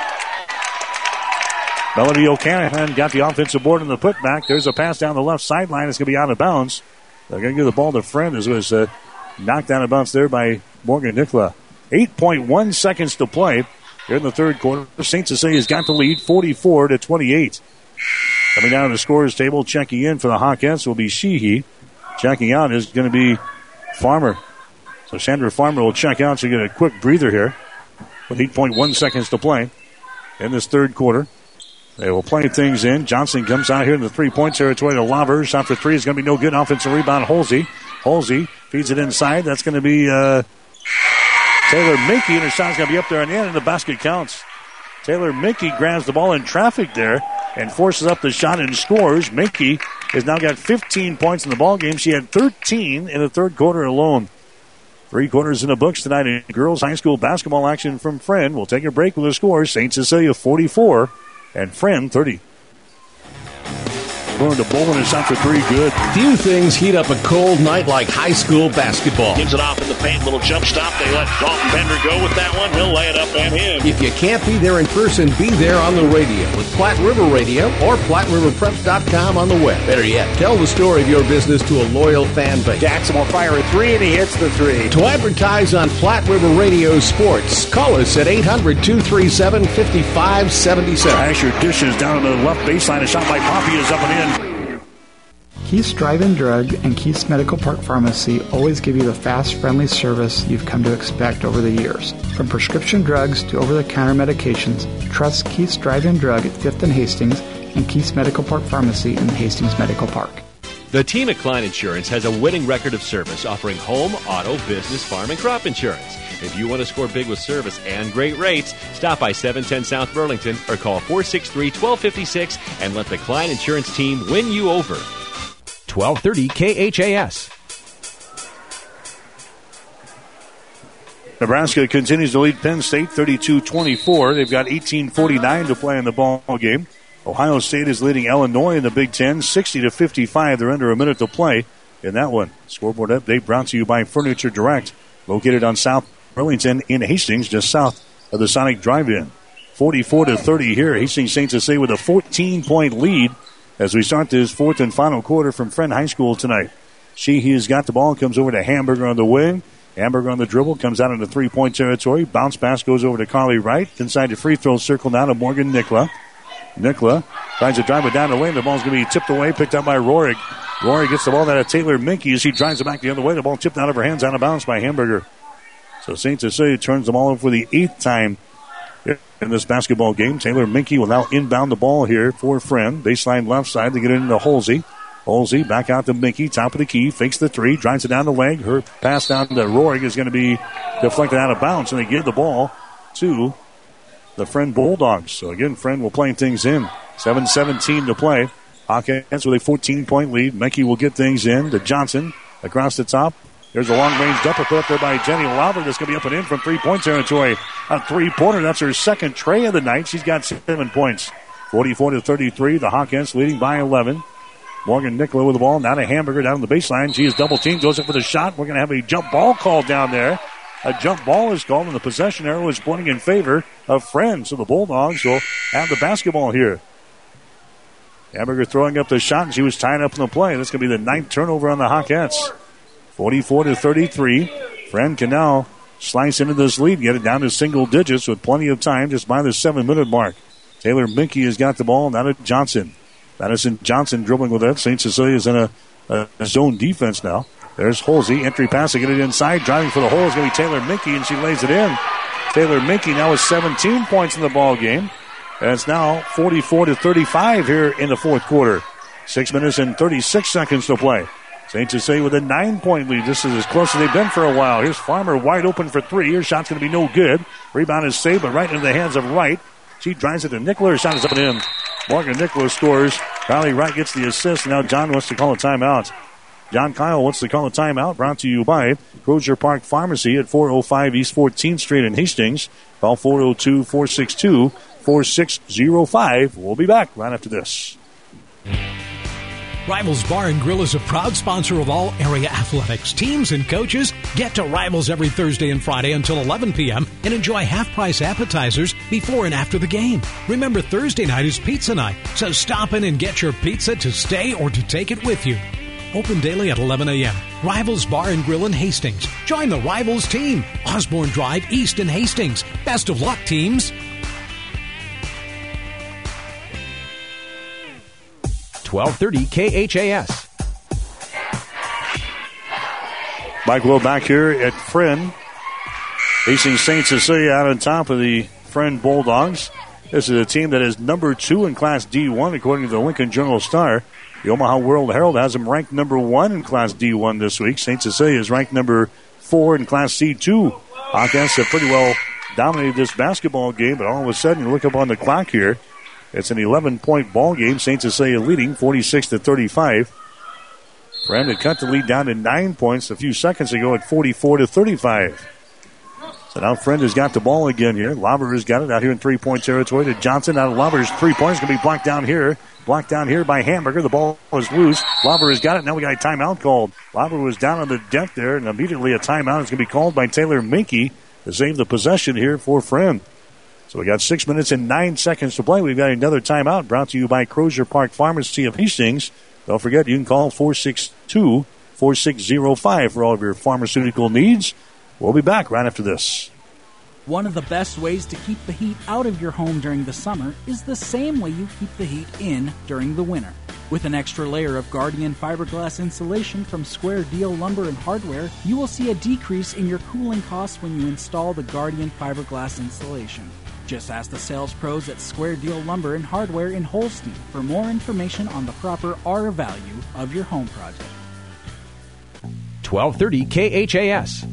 Melody O'Callahan got the offensive board in the putback. There's a pass down the left sideline. It's going to be out of bounds. They're going to give the ball to Friend as it was uh, knocked out of bounds there by Morgan Nicola. eight point one seconds to play here in the third quarter. Saint Cecilia's got the lead, forty-four to twenty-eight. Coming down the scorer's table, checking in for the Hawkettes will be Sheehy. Checking out is going to be Farmer. So Chandra Farmer will check out, so you get a quick breather here with eight point one seconds to play in this third quarter. They will play things in. Johnson comes out here in the three-point territory to Lauber. Shot for three is going to be no good. Offensive rebound, Halsey. Halsey feeds it inside. That's going to be uh, Taylor Mickey, and her shot's going to be up there and in, and the basket counts. Taylor Mickey grabs the ball in traffic there and forces up the shot and scores. Minky has now got fifteen points in the ball game. She had thirteen in the third quarter alone. Three quarters in the books tonight in girls high school basketball action from Friend. We'll take a break with the score. Saint Cecilia forty-four and Friend thirty. Going to Bolin is shot for three. Good. Few things heat up a cold night like high school basketball. Gives it off in the paint. Little jump stop. They let Dalton Bender go with that one. He'll lay it up and in. If you can't be there in person, be there on the radio with Platte River Radio or Platte River Preps dot com on the web. Better yet, tell the story of your business to a loyal fan base. Jackson will fire a three, and he hits the three. To advertise on Platte River Radio Sports, call us at eight hundred, two three seven, five five seven seven. Asher dishes down to the left baseline. A shot by Poppy is up and in. Keith's Drive-In Drug and Keith's Medical Park Pharmacy always give you the fast, friendly service you've come to expect over the years. From prescription drugs to over-the-counter medications, trust Keith's Drive-In Drug at fifth and Hastings and Keith's Medical Park Pharmacy in Hastings Medical Park. The team at Klein Insurance has a winning record of service, offering home, auto, business, farm, and crop insurance. If you want to score big with service and great rates, stop by seven ten South Burlington or call four six three, one two five six and let the Klein Insurance team win you over. twelve thirty K H A S. Nebraska continues to lead Penn State thirty-two twenty-four. They've got eighteen forty-nine to play in the ball game. Ohio State is leading Illinois in the Big Ten sixty to fifty-five. They're under a minute to play in that one. Scoreboard update brought to you by Furniture Direct, located on South Burlington in Hastings, just south of the Sonic Drive-In. forty-four to thirty here. Hastings Saint Cecilia with a fourteen-point lead as we start this fourth and final quarter from Friend High School tonight. Sheehy has got the ball, comes over to Hamburger on the wing. Hamburger on the dribble, comes out into three-point territory. Bounce pass goes over to Carly Wright. Inside the free throw circle now to Morgan Nicola. Nicola tries to drive it down the lane. The ball's going to be tipped away, picked up by Rohrig. Rohrig gets the ball out of Taylor Minky as he drives it back the other way. The ball tipped out of her hands, out of bounds by Hamburger. So Saint Cecilia turns the ball over for the eighth time in this basketball game. Taylor Minky will now inbound the ball here for Friend. Baseline left side to get it into Holsey. Holsey back out to Minky, top of the key, fakes the three, drives it down the leg. Her pass down to Rohrig is going to be deflected out of bounds, and they give the ball to the Friend Bulldogs. So again, Friend will play things in. seven seventeen to play. Hawkins with a fourteen-point lead. Minky will get things in to Johnson across the top. There's a long-range uppercut there by Jenny Lauber that's going to be up and in from three-point territory. A three-pointer, that's her second tray of the night. She's got seven points. forty-four to thirty-three, the Hawkins leading by eleven. Morgan Nicola with the ball, now to Hamburger down the baseline. She is double-teamed, goes up for the shot. We're going to have a jump ball called down there. A jump ball is called, and the possession arrow is pointing in favor of Friend. So the Bulldogs will have the basketball here. Hamburger throwing up the shot, and she was tying up in the play. That's going to be the ninth turnover on the Hawkettes. forty-four to thirty-three. Friend can now slice into this lead, get it down to single digits with plenty of time just by the seven-minute mark. Taylor Minky has got the ball, now to Johnson. Madison Johnson dribbling with it. Saint Cecilia is in a, a, a zone defense now. There's Holsey, entry pass to get it inside. Driving for the hole is going to be Taylor Minky, and she lays it in. Taylor Minky now with seventeen points in the ball game. And it's now forty-four to thirty-five here in the fourth quarter. Six minutes and thirty-six seconds to play. Saint Cecilia with a nine-point lead. This is as close as they've been for a while. Here's Farmer wide open for three. Her shot's going to be no good. Rebound is saved, but right into the hands of Wright. She drives it to Nicola. Her shot is up and in. Morgan Nicola scores. Riley Wright gets the assist. Now John wants to call a timeout. John Kyle wants to call a timeout. Brought to you by Crozier Park Pharmacy at four oh five East fourteenth Street in Hastings. Call four oh two, four six two, four six oh five. We'll be back right after this. Rivals Bar and Grill is a proud sponsor of all area athletics. Teams and coaches get to Rivals every Thursday and Friday until eleven p.m. and enjoy half-price appetizers before and after the game. Remember, Thursday night is pizza night, so stop in and get your pizza to stay or to take it with you. Open daily at eleven a.m. Rivals Bar and Grill in Hastings. Join the Rivals team. Osborne Drive East in Hastings. Best of luck, teams. twelve thirty K H A S. Mike Will back here at Friend. Facing Saint Cecilia out on top of the Friend Bulldogs. This is a team that is number two in Class D one, according to the Lincoln Journal-Star. The Omaha World Herald has them ranked number one in Class D one this week. Saint Cecilia is ranked number four in Class C two. Hawkins have pretty well dominated this basketball game, but all of a sudden, you look up on the clock here, It's an eleven-point ball game. Saint Cecilia leading forty-six to thirty-five. Friend had cut the lead down to nine points a few seconds ago at forty-four to thirty-five. So now Friend has got the ball again here. Lauber has got it out here in three-point territory to Johnson. Now Lauber's three-pointers going to be blocked down here. Blocked down here by Hamburger. The ball was loose. Lauber has got it. Now we got a timeout called. Lauber was down on the deck there, and immediately a timeout is going to be called by Taylor Minke to save the possession here for Friend. So we got six minutes and nine seconds to play. We've got another timeout brought to you by Crozier Park Pharmacy of Hastings. Don't forget, you can call four six two, four six zero five for all of your pharmaceutical needs. We'll be back right after this. One of the best ways to keep the heat out of your home during the summer is the same way you keep the heat in during the winter. With an extra layer of Guardian fiberglass insulation from Square Deal Lumber and Hardware, you will see a decrease in your cooling costs when you install the Guardian fiberglass insulation. Just ask the sales pros at Square Deal Lumber and Hardware in Holstein for more information on the proper R value of your home project. twelve thirty K H A S.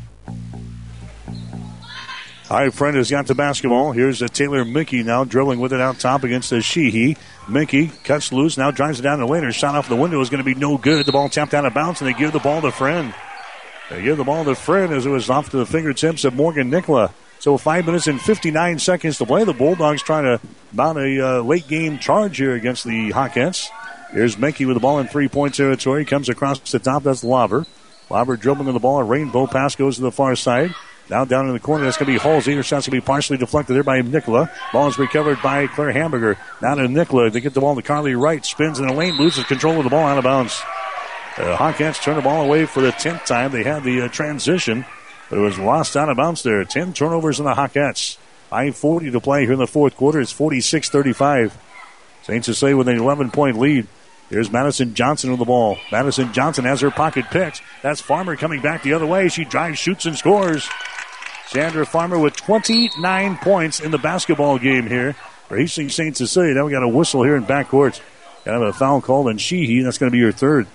All right, Friend has got the basketball. Here's a Taylor Minke now dribbling with it out top against the Sheehy. Minke cuts loose, now drives it down the lane. Her shot off the window is going to be no good. The ball tapped out of bounds, and they give the ball to Friend. They give the ball to Friend as it was off to the fingertips of Morgan Nicola. So five minutes and fifty-nine seconds to play. The Bulldogs trying to mount a uh, late-game charge here against the Hawkettes. Here's Minke with the ball in three-point territory. Comes across the top. That's Lauber. Lauber dribbling the ball. A rainbow pass goes to the far side. Now down in the corner, that's going to be Halsey. Her shot's going to be partially deflected there by Nicola. Ball is recovered by Claire Hamburger. Now to Nicola. They get the ball to Carly Wright. Spins in the lane, loses control of the ball out of bounds. The Hawkettes turn the ball away for the tenth time. They had the uh, transition, but it was lost out of bounds there. Ten turnovers in the Hawkettes. five forty to play here in the fourth quarter. It's forty-six thirty-five. Saint Cecilia with an eleven-point lead. Here's Madison Johnson with the ball. Madison Johnson has her pocket picked. That's Farmer coming back the other way. She drives, shoots, and scores. Chandra Farmer with twenty-nine points in the basketball game here for Hastings Saint Cecilia. Now we got a whistle here in backcourt. Got a foul called on Sheehy. That's going to be your third.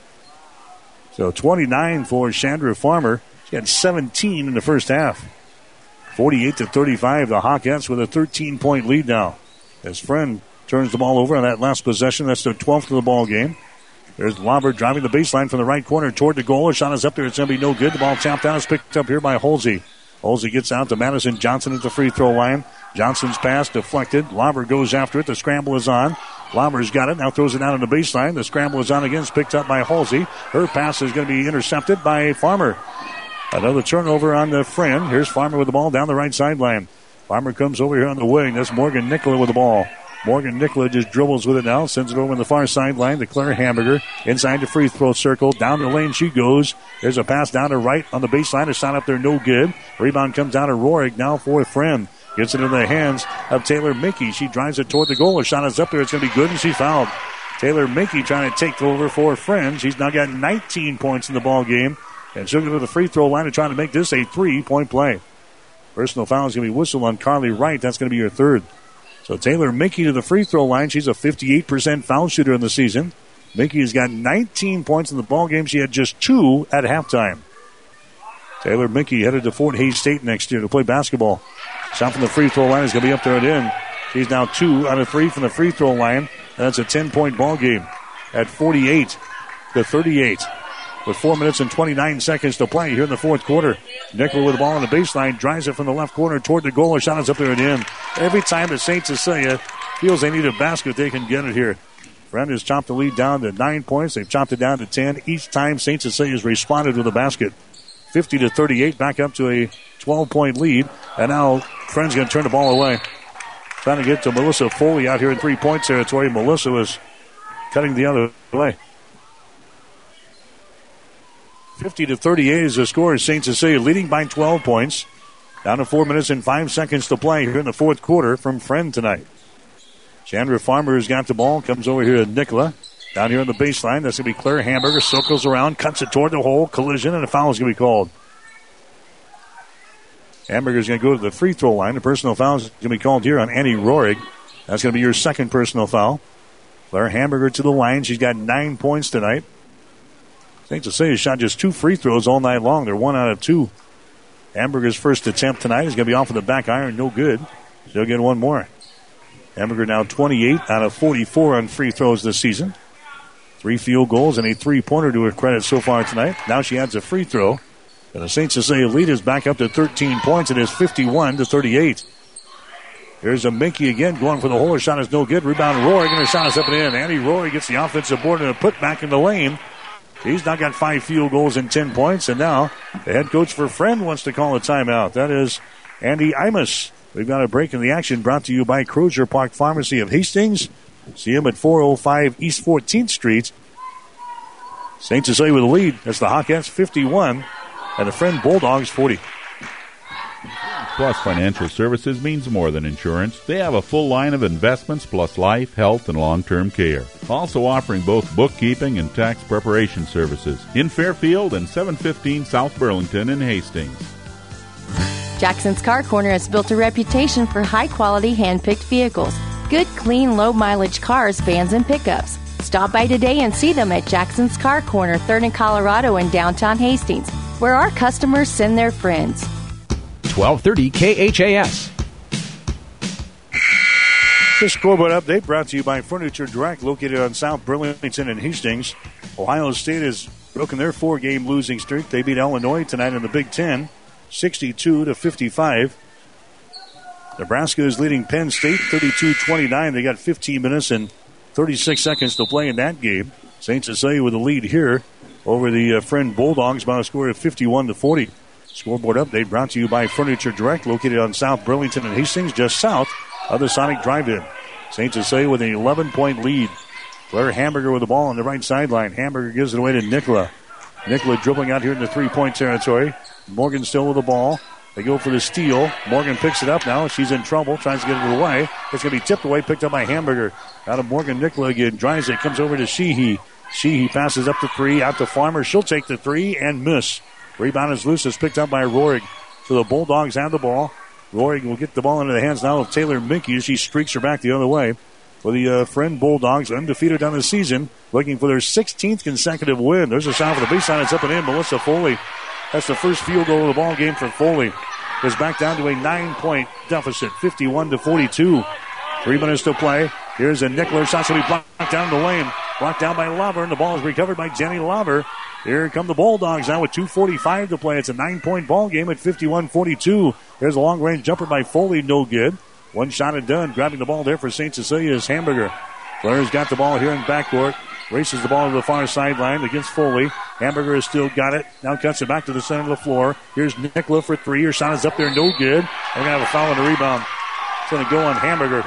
So twenty-nine for Chandra Farmer. She had seventeen in the first half. forty-eight to thirty-five. The Hawkettes with a thirteen-point lead now. As Friend turns the ball over on that last possession. That's their twelfth of the ball game. There's Lauber driving the baseline from the right corner toward the goal. A shot is up there. It's going to be no good. The ball tapped out. It's picked up here by Halsey. Halsey gets out to Madison Johnson at the free throw line. Johnson's pass deflected. Lauber goes after it. The scramble is on. Lauber's got it. Now throws it out on the baseline. The scramble is on again. It's picked up by Halsey. Her pass is going to be intercepted by Farmer. Another turnover on the Friend. Here's Farmer with the ball down the right sideline. Farmer comes over here on the wing. That's Morgan Nicola with the ball. Morgan Nicola just dribbles with it now. Sends it over on the far sideline to Claire Hamburger. Inside the free throw circle. Down the lane she goes. There's a pass down to right on the baseline. A shot up there, no good. Rebound comes down to Rohrig now for Friend. Gets it in the hands of Taylor Minke. She drives it toward the goal. Her shot is up there. It's going to be good, and she's fouled. Taylor Minke trying to take over for Friend. She's now got nineteen points in the ball game. And she'll go to the free throw line and try to make this a three-point play. Personal foul is going to be whistled on Carly Wright. That's going to be your third. So Taylor Minke to the free throw line. She's a fifty-eight percent foul shooter in the season. Minke has got nineteen points in the ball game. She had just two at halftime. Taylor Minke headed to Fort Hays State next year to play basketball. Shot from the free throw line is going to be up there and in. She's now two out of three from the free throw line. And that's a ten-point ball game at forty-eight to thirty-eight. With four minutes and twenty-nine seconds to play here in the fourth quarter. Nicola with the ball on the baseline, drives it from the left corner toward the goal. Her shot is up there and in. Every time that Saint Cecilia feels they need a basket, they can get it here. Friend has chopped the lead down to nine points. They've chopped it down to ten. Each time Saint Cecilia has responded with a basket. fifty to thirty-eight, back up to a twelve-point lead. And now Friend's going to turn the ball away. Trying to get to Melissa Foley out here in three-point territory. Melissa was cutting the other way. fifty to thirty-eight is the score. Saint Cecilia leading by twelve points. Down to four minutes and five seconds to play here in the fourth quarter from Friend tonight. Chandra Farmer has got the ball. Comes over here to Nicola. Down here on the baseline. That's going to be Claire Hamburger. Circles around. Cuts it toward the hole. Collision. And a foul is going to be called. Hamburger's going to go to the free throw line. The personal foul is going to be called here on Annie Rohrig. That's going to be your second personal foul. Claire Hamburger to the line. She's got nine points tonight. Saint Cecilia shot just two free throws all night long. They're one out of two. Hamburger's first attempt tonight is going to be off of the back iron. No good. She'll get one more. Hamburger now twenty-eight out of forty-four on free throws this season. Three field goals and a three-pointer to her credit so far tonight. Now she adds a free throw. And the Saint Cecilia lead is back up to thirteen points. It is fifty-one to thirty-eight. Here's a Minky again going for the hole. Her shot is no good. Rebound Rory, and her shot is up and in. Annie Rory gets the offensive board and a put back in the lane. He's now got five field goals and ten points. And now the head coach for Friend wants to call a timeout. That is Andy Imus. We've got a break in the action brought to you by Crozier Park Pharmacy of Hastings. See him at four oh five East fourteenth Street. Saint Cecilia with the lead. That's the Hawkettes fifty-one and the Friend Bulldogs forty. Plus Financial Services means more than insurance. They have a full line of investments plus life, health, and long-term care. Also offering both bookkeeping and tax preparation services in Fairfield and seven fifteen South Burlington in Hastings. Jackson's Car Corner has built a reputation for high-quality hand-picked vehicles. Good, clean, low-mileage cars, vans, and pickups. Stop by today and see them at Jackson's Car Corner, third and Colorado in downtown Hastings, where our customers send their friends. twelve thirty K H A S. This scoreboard update brought to you by Furniture Direct, located on South Burlington and Hastings. Ohio State has broken their four-game losing streak. They beat Illinois tonight in the Big Ten, sixty-two to fifty-five. Nebraska is leading Penn State thirty-two twenty-nine. They got fifteen minutes and thirty-six seconds to play in that game. Saint Cecilia with the lead here over the uh, Friend Bulldogs by a score of fifty-one to forty. Scoreboard update brought to you by Furniture Direct, located on South Burlington and Hastings, just south of the Sonic Drive-In. Saint Cecilia with an eleven-point lead. Blair Hamburger with the ball on the right sideline. Hamburger gives it away to Nicola. Nicola dribbling out here in the three-point territory. Morgan still with the ball. They go for the steal. Morgan picks it up now. She's in trouble. Tries to get it away. It's going to be tipped away. Picked up by Hamburger. Out of Morgan. Nicola again. Drives it. Comes over to Sheehy. Sheehy passes up the three. Out to Farmer. She'll take the three and miss. Rebound is loose. It's picked up by Rohrig. So the Bulldogs have the ball. Rohrig will get the ball into the hands now of Taylor Minky as she streaks her back the other way. For the uh, Friend Bulldogs, undefeated on the season, looking for their sixteenth consecutive win. There's a shot for the baseline. It's up and in. Melissa Foley. That's the first field goal of the ball game for Foley. Is back down to a nine-point deficit, fifty-one to forty-two. Three minutes to play. Here's a Nickler. Shot's going to be blocked down the lane. Blocked down by Lover, and the ball is recovered by Jenny Lover. Here come the Bulldogs now with two forty-five to play. It's a nine-point ball game at fifty-one forty-two. Here's a long-range jumper by Foley, no good. One shot and done. Grabbing the ball there for Saint Cecilia's Hamburger. Blair's got the ball here in backcourt. Races the ball to the far sideline against Foley. Hamburger has still got it. Now cuts it back to the center of the floor. Here's Nicola for three. Her shot is up there, no good. We're going to have a foul on the rebound. It's going to go on Hamburger.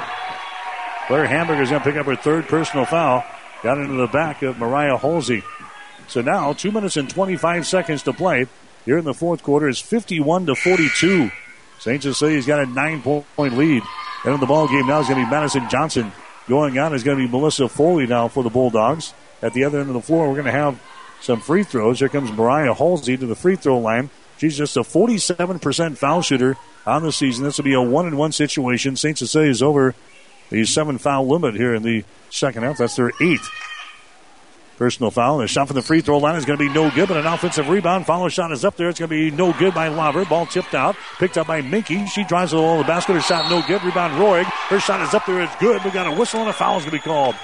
Blair Hamburger is going to pick up her third personal foul. Got into the back of Mariah Halsey. So now, two minutes and twenty-five seconds to play. Here in the fourth quarter is fifty-one to forty-two. Saint Cecilia's got a nine-point lead. And in the ball game now is going to be Madison Johnson. Going on is going to be Melissa Foley now for the Bulldogs. At the other end of the floor, we're going to have some free throws. Here comes Mariah Halsey to the free throw line. She's just a forty-seven percent foul shooter on the season. This will be a one-and-one situation. Saint Cecilia's over the seven-foul limit here in the second half. That's their eighth personal foul. The shot from the free throw line is going to be no good, but an offensive rebound. Follow shot is up there. It's going to be no good by Lover. Ball tipped out. Picked up by Minky. She drives the ball to the basket. Her shot no good. Rebound Rohrig. Her shot is up there. It's good. We got a whistle and a foul is going to be called.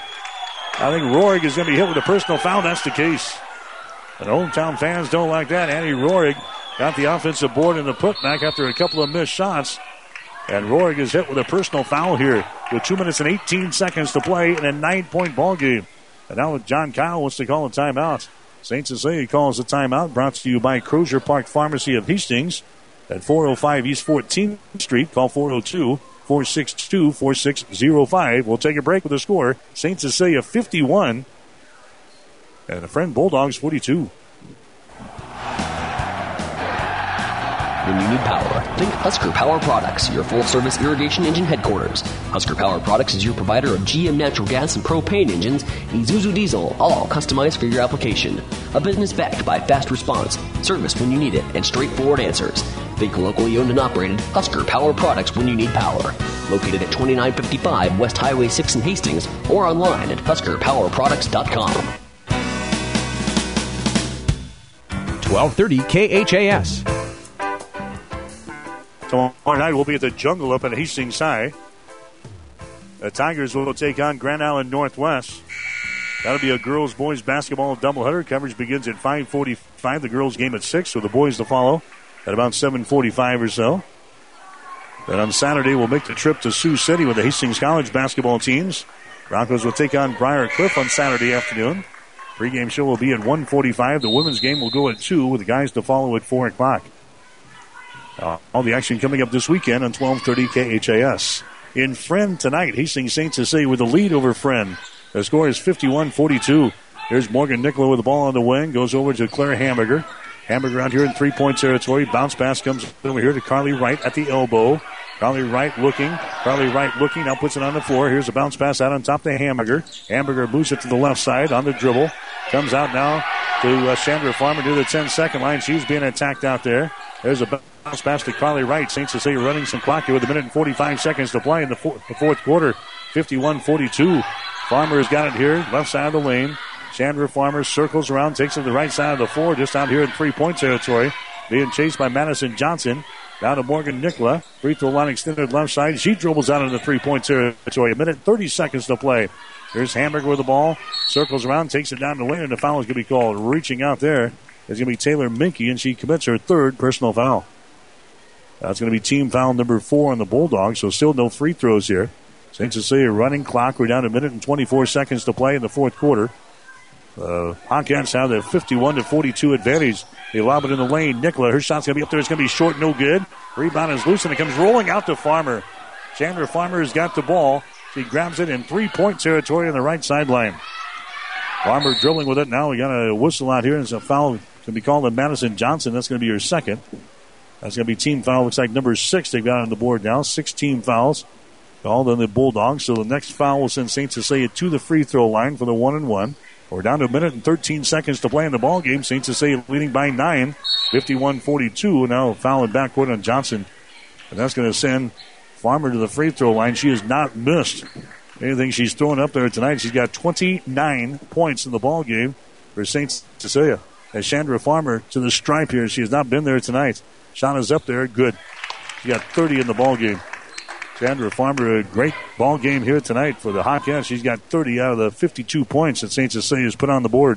I think Rohrig is going to be hit with a personal foul. That's the case. And hometown fans don't like that. Annie Rohrig got the offensive board in the putback after a couple of missed shots. And Rohrig is hit with a personal foul here with two minutes and eighteen seconds to play in a nine-point ball game. And now John Kyle wants to call a timeout. Saint Cecilia calls a timeout, brought to you by Crozier Park Pharmacy of Hastings at four oh five East fourteenth Street. Call four oh two, four six two, four six oh five. We'll take a break with the score. Saint Cecilia fifty-one and the Friend Bulldogs forty-two. When you need power, think Husker Power Products, your full-service irrigation engine headquarters. Husker Power Products is your provider of G M natural gas and propane engines, Isuzu diesel, all customized for your application. A business backed by fast response, service when you need it, and straightforward answers. Think locally owned and operated Husker Power Products when you need power. Located at twenty-nine fifty-five West Highway six in Hastings or online at husker power products dot com. twelve thirty K H A S. Tomorrow night we'll be at the Jungle up at Hastings High The Tigers will take on Grand Island Northwest. That'll be a girls-boys basketball doubleheader. Coverage begins at five forty-five. The girls game at six, so the boys to follow at about seven forty-five or so. Then on Saturday, we'll make the trip to Sioux City with the Hastings College basketball teams. Broncos will take on Briar Cliff on Saturday afternoon. Pre-game show will be at one forty-five. The women's game will go at two with the guys to follow at four o'clock. Uh, all the action coming up this weekend on twelve thirty K H A S. In Friend tonight, Hastings Saint Cecilia with the lead over Friend. The score is fifty-one forty-two. Here's Morgan Nicola with the ball on the wing. Goes over to Claire Hamburger. Hamburger out here in three-point territory. Bounce pass comes over here to Carly Wright at the elbow. Carly Wright looking. Carly Wright looking. Now puts it on the floor. Here's a bounce pass out on top to Hamburger. Hamburger moves it to the left side on the dribble. Comes out now to uh, Chandra Farmer near the ten-second line. She's being attacked out there. There's a bounce pass to Carly Wright. Saint Cecilia running some clock here with a minute and forty-five seconds to play in the, four, the fourth quarter. fifty-one forty-two. Farmer has got it here, left side of the lane. Chandra Farmer circles around, takes it to the right side of the floor, just out here in three-point territory. Being chased by Madison Johnson. Down to Morgan Nicola. Free throw line extended left side. She dribbles out of the three-point territory. A minute and thirty seconds to play. Here's Hamburger with the ball. Circles around, takes it down the lane, and the foul is going to be called. Reaching out there is going to be Taylor Minke, and she commits her third personal foul. That's going to be team foul number four on the Bulldogs, so still no free throws here. Saint Cecilia running clock. We're down a minute and twenty-four seconds to play in the fourth quarter. Uh, Hawkins have the fifty-one to forty-two advantage. They lob it in the lane. Nicola, her shot's going to be up there. It's going to be short, no good. Rebound is loose, and it comes rolling out to Farmer. Chandler Farmer has got the ball. She grabs it in three-point territory on the right sideline. Farmer dribbling with it. Now we got a whistle out here. It's a foul going to be called on Madison Johnson. That's going to be her second. That's going to be team foul. Looks like number six they've got on the board now. Six team fouls called on the Bulldogs. So the next foul will send Saint Cecilia to the free throw line for the one and one. We're down to a minute and thirteen seconds to play in the ball game. Saint Cecilia leading by nine, fifty-one forty-two. Now foul in backcourt on Johnson. And that's going to send Farmer to the free throw line. She has not missed anything she's thrown up there tonight. She's got twenty-nine points in the ball game for Saint Cecilia. As Chandra Farmer to the stripe here. She has not been there tonight. Shot is up there. Good. She got thirty in the ball game. Chandra Farmer, a great ball game here tonight for the Hawkins. She's got thirty out of the fifty-two points that Saint Cecilia has put on the board.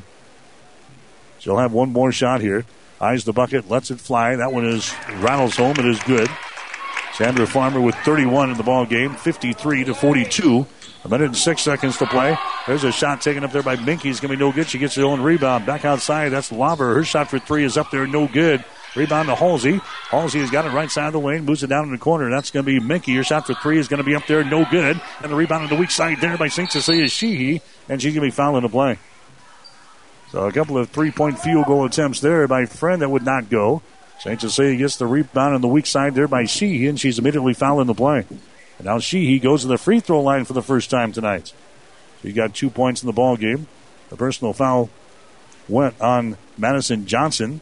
She'll have one more shot here. Eyes the bucket, lets it fly. That one is rattles home. It is good. Chandra Farmer with thirty-one in the ball game, fifty-three to forty-two. A minute and six seconds to play. There's a shot taken up there by Minke. It's going to be no good. She gets her own rebound. Back outside, that's Lauber. Her shot for three is up there, no good. Rebound to Halsey. Halsey has got it right side of the lane, moves it down in the corner. That's going to be Minke. Your shot for three is going to be up there, no good. And the rebound on the weak side there by Saint Cecilia Sheehy, and she's going to be fouling the play. So a couple of three-point field goal attempts there by Friend that would not go. Saint Cecilia gets the rebound on the weak side there by Sheehy, and she's immediately fouling the play. And now Sheehy goes to the free throw line for the first time tonight. She's got two points in the ball game. The personal foul went on Madison Johnson.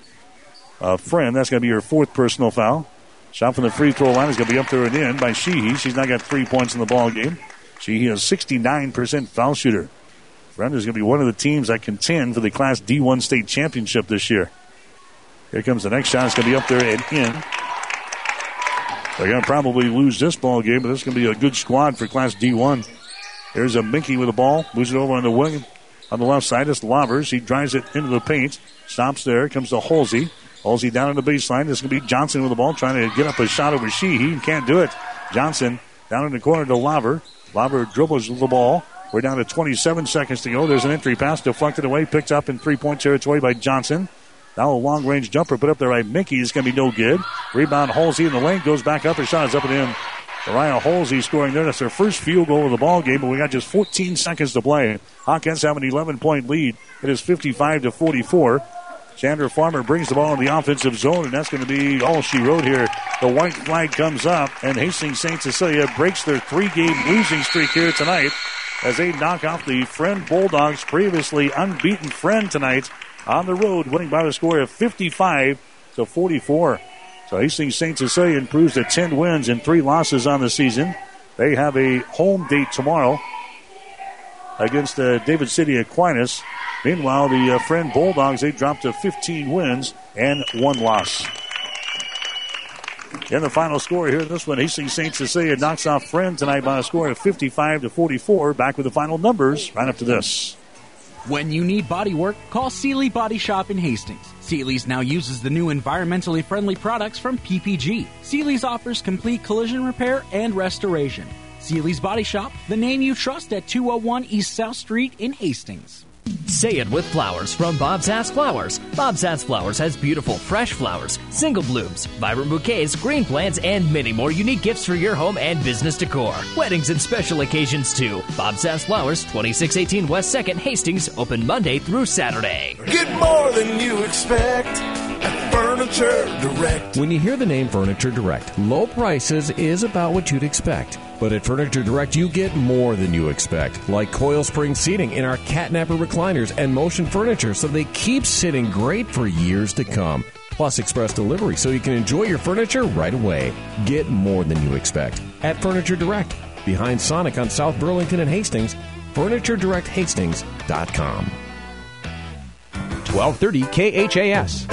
Uh, Friend, that's going to be her fourth personal foul. Shot from the free throw line is going to be up there and in by Sheehy. She's now got three points in the ball game. Sheehy is sixty-nine percent foul shooter. Friend is going to be one of the teams that contend for the Class D one state championship this year. Here comes the next shot. It's going to be up there and in. They're going to probably lose this ball game, but this is going to be a good squad for Class D one. There's a Minke with the ball. Moves it over on the wing. On the left side, it's Lovers. He drives it into the paint. Stops there. Comes to Halsey. Halsey down on the baseline. This is going to be Johnson with the ball, trying to get up a shot over Sheehy. He can't do it. Johnson down in the corner to Lauber. Lauber dribbles with the ball. We're down to twenty-seven seconds to go. There's an entry pass deflected away, picked up in three-point territory by Johnson. Now a long-range jumper put up there by Minke is going to be no good. Rebound Halsey in the lane, goes back up. Her shot is up and in. Mariah Halsey scoring there. That's their first field goal of the ball game, but we got just fourteen seconds to play. Hawkins have an eleven-point lead. It is fifty-five to forty-four. Chandra Farmer brings the ball in the offensive zone, and that's going to be all she wrote here. The white flag comes up, and Hastings Saint Cecilia breaks their three-game losing streak here tonight as they knock off the Friend Bulldogs, previously unbeaten Friend tonight on the road, winning by the score of fifty-five to forty-four. So Hastings Saint Cecilia improves to ten wins and three losses on the season. They have a home date tomorrow against uh, David City Aquinas. Meanwhile, the uh, Friend Bulldogs, they dropped to fifteen wins and one loss. In the final score here, this one, Hastings Saint Cecilia knocks off Friend tonight by a score of fifty-five to forty-four. Back with the final numbers right after this. When you need body work, call Seeley Body Shop in Hastings. Seeley's now uses the new environmentally friendly products from P P G. Seeley's offers complete collision repair and restoration. Seeley's Body Shop, the name you trust at two oh one East South Street in Hastings. Say it with flowers from Bob's Ass Flowers. Bob's Ass Flowers has beautiful, fresh flowers, single blooms, vibrant bouquets, green plants, and many more unique gifts for your home and business decor. Weddings and special occasions, too. Bob's Ass Flowers, twenty-six eighteen West second, Hastings, open Monday through Saturday. Get more than you expect at Furniture Direct. When you hear the name Furniture Direct, low prices is about what you'd expect. But at Furniture Direct, you get more than you expect, like coil spring seating in our catnapper recliners and motion furniture, so they keep sitting great for years to come. Plus express delivery, so you can enjoy your furniture right away. Get more than you expect at Furniture Direct, behind Sonic on South Burlington and Hastings, furniture direct hastings dot com. twelve thirty K H A S.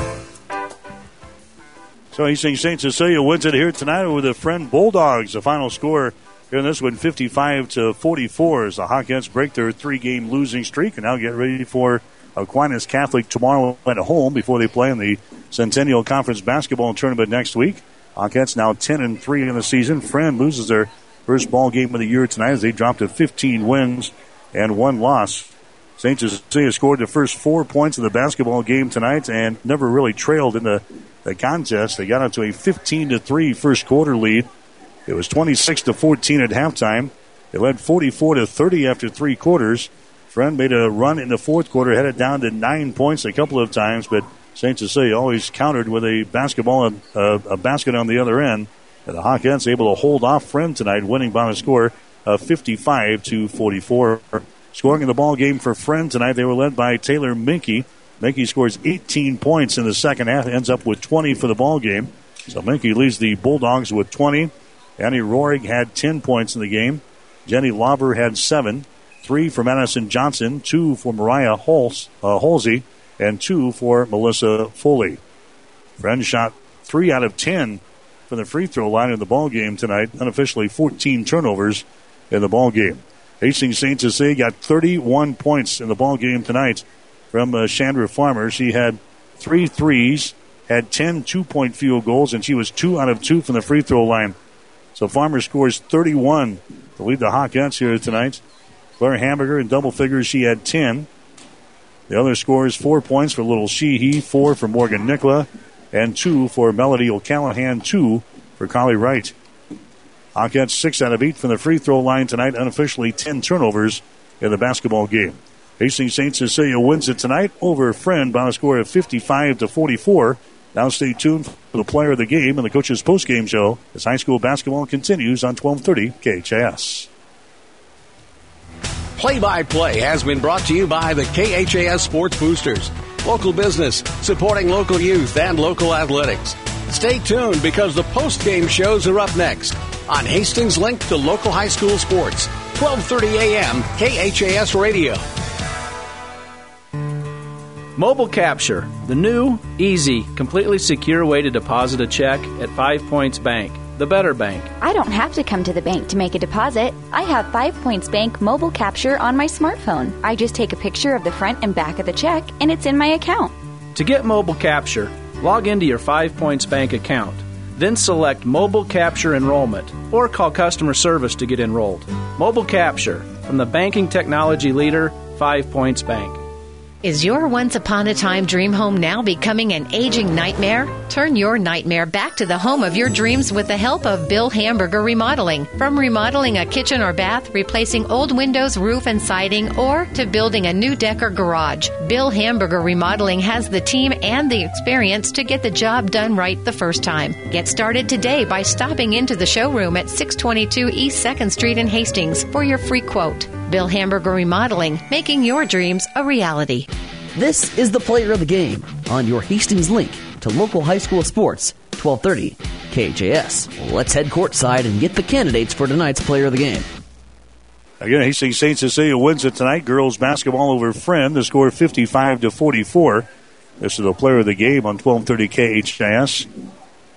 So Hastings Saint Cecilia wins it here tonight with the Friend Bulldogs. The final score here in this one, fifty-five to forty-four, as the Hawkettes break their three-game losing streak and now get ready for Aquinas Catholic tomorrow at home before they play in the Centennial Conference basketball tournament next week. Hawkettes now ten and three in the season. Friend loses their first ball game of the year tonight as they drop to fifteen wins and one loss. Saint Cecilia scored the first four points of the basketball game tonight and never really trailed in the, the contest. They got up to a fifteen to three first quarter lead. It was twenty-six to fourteen at halftime. They led forty-four to thirty after three quarters. Friend made a run in the fourth quarter, headed down to nine points a couple of times, but Saint Cecilia always countered with a basketball, uh, a basket on the other end. And the Hawkettes able to hold off Friend tonight, winning by a score of fifty-five to forty-four. Scoring in the ball game for Friend tonight, they were led by Taylor Minke. Minke scores eighteen points in the second half, ends up with twenty for the ball game. So Minke leads the Bulldogs with twenty. Annie Rohrig had ten points in the game. Jenny Lauber had seven. Three for Madison Johnson, two for Mariah Holz, uh, Holsey, and two for Melissa Foley. Friend shot three out of ten from the free throw line in the ball game tonight. Unofficially fourteen turnovers in the ball game. Hastings Saint Cecilia got thirty-one points in the ball game tonight from uh, Chandra Farmer. She had three threes, had ten two-point field goals, and she was two out of two from the free throw line. So Farmer scores thirty-one to lead the Hawkettes here tonight. Claire Hamburger in double figures, she had ten. The other scores four points for Little Sheehy, four for Morgan Nicola, and two for Melody O'Callahan, two for Collie Wright. Hawkettes six out of eight from the free throw line tonight, unofficially ten turnovers in the basketball game. Hastings Saint Cecilia wins it tonight over Friend by a score of fifty-five to forty-four. Now stay tuned for the player of the game and the coach's postgame show as high school basketball continues on twelve thirty K H A S. Play-by-play has been brought to you by the K H A S Sports Boosters. Local business, supporting local youth and local athletics. Stay tuned because the postgame shows are up next on Hastings' link to local high school sports. twelve thirty a.m. K H A S Radio. Mobile Capture, the new, easy, completely secure way to deposit a check at Five Points Bank, the better bank. I don't have to come to the bank to make a deposit. I have Five Points Bank Mobile Capture on my smartphone. I just take a picture of the front and back of the check, and it's in my account. To get Mobile Capture, log into your Five Points Bank account. Then select Mobile Capture Enrollment or call customer service to get enrolled. Mobile Capture, from the banking technology leader, Five Points Bank. Is your once upon a time dream home now becoming an aging nightmare? Turn your nightmare back to the home of your dreams with the help of Bill Hamburger Remodeling. From remodeling a kitchen or bath, replacing old windows, roof, and siding, or to building a new deck or garage, Bill Hamburger Remodeling has the team and the experience to get the job done right the first time. Get started today by stopping into the showroom at six twenty-two East second Street in Hastings for your free quote. Bill Hamburger Remodeling, making your dreams a reality. This is the player of the game on your Hastings link to local high school sports, twelve thirty K H A S. Let's head courtside and get the candidates for tonight's player of the game. Again, Hastings Saint Cecilia wins it tonight. Girls basketball over Friend. The score fifty-five to forty-four. This is the player of the game on twelve thirty K H A S.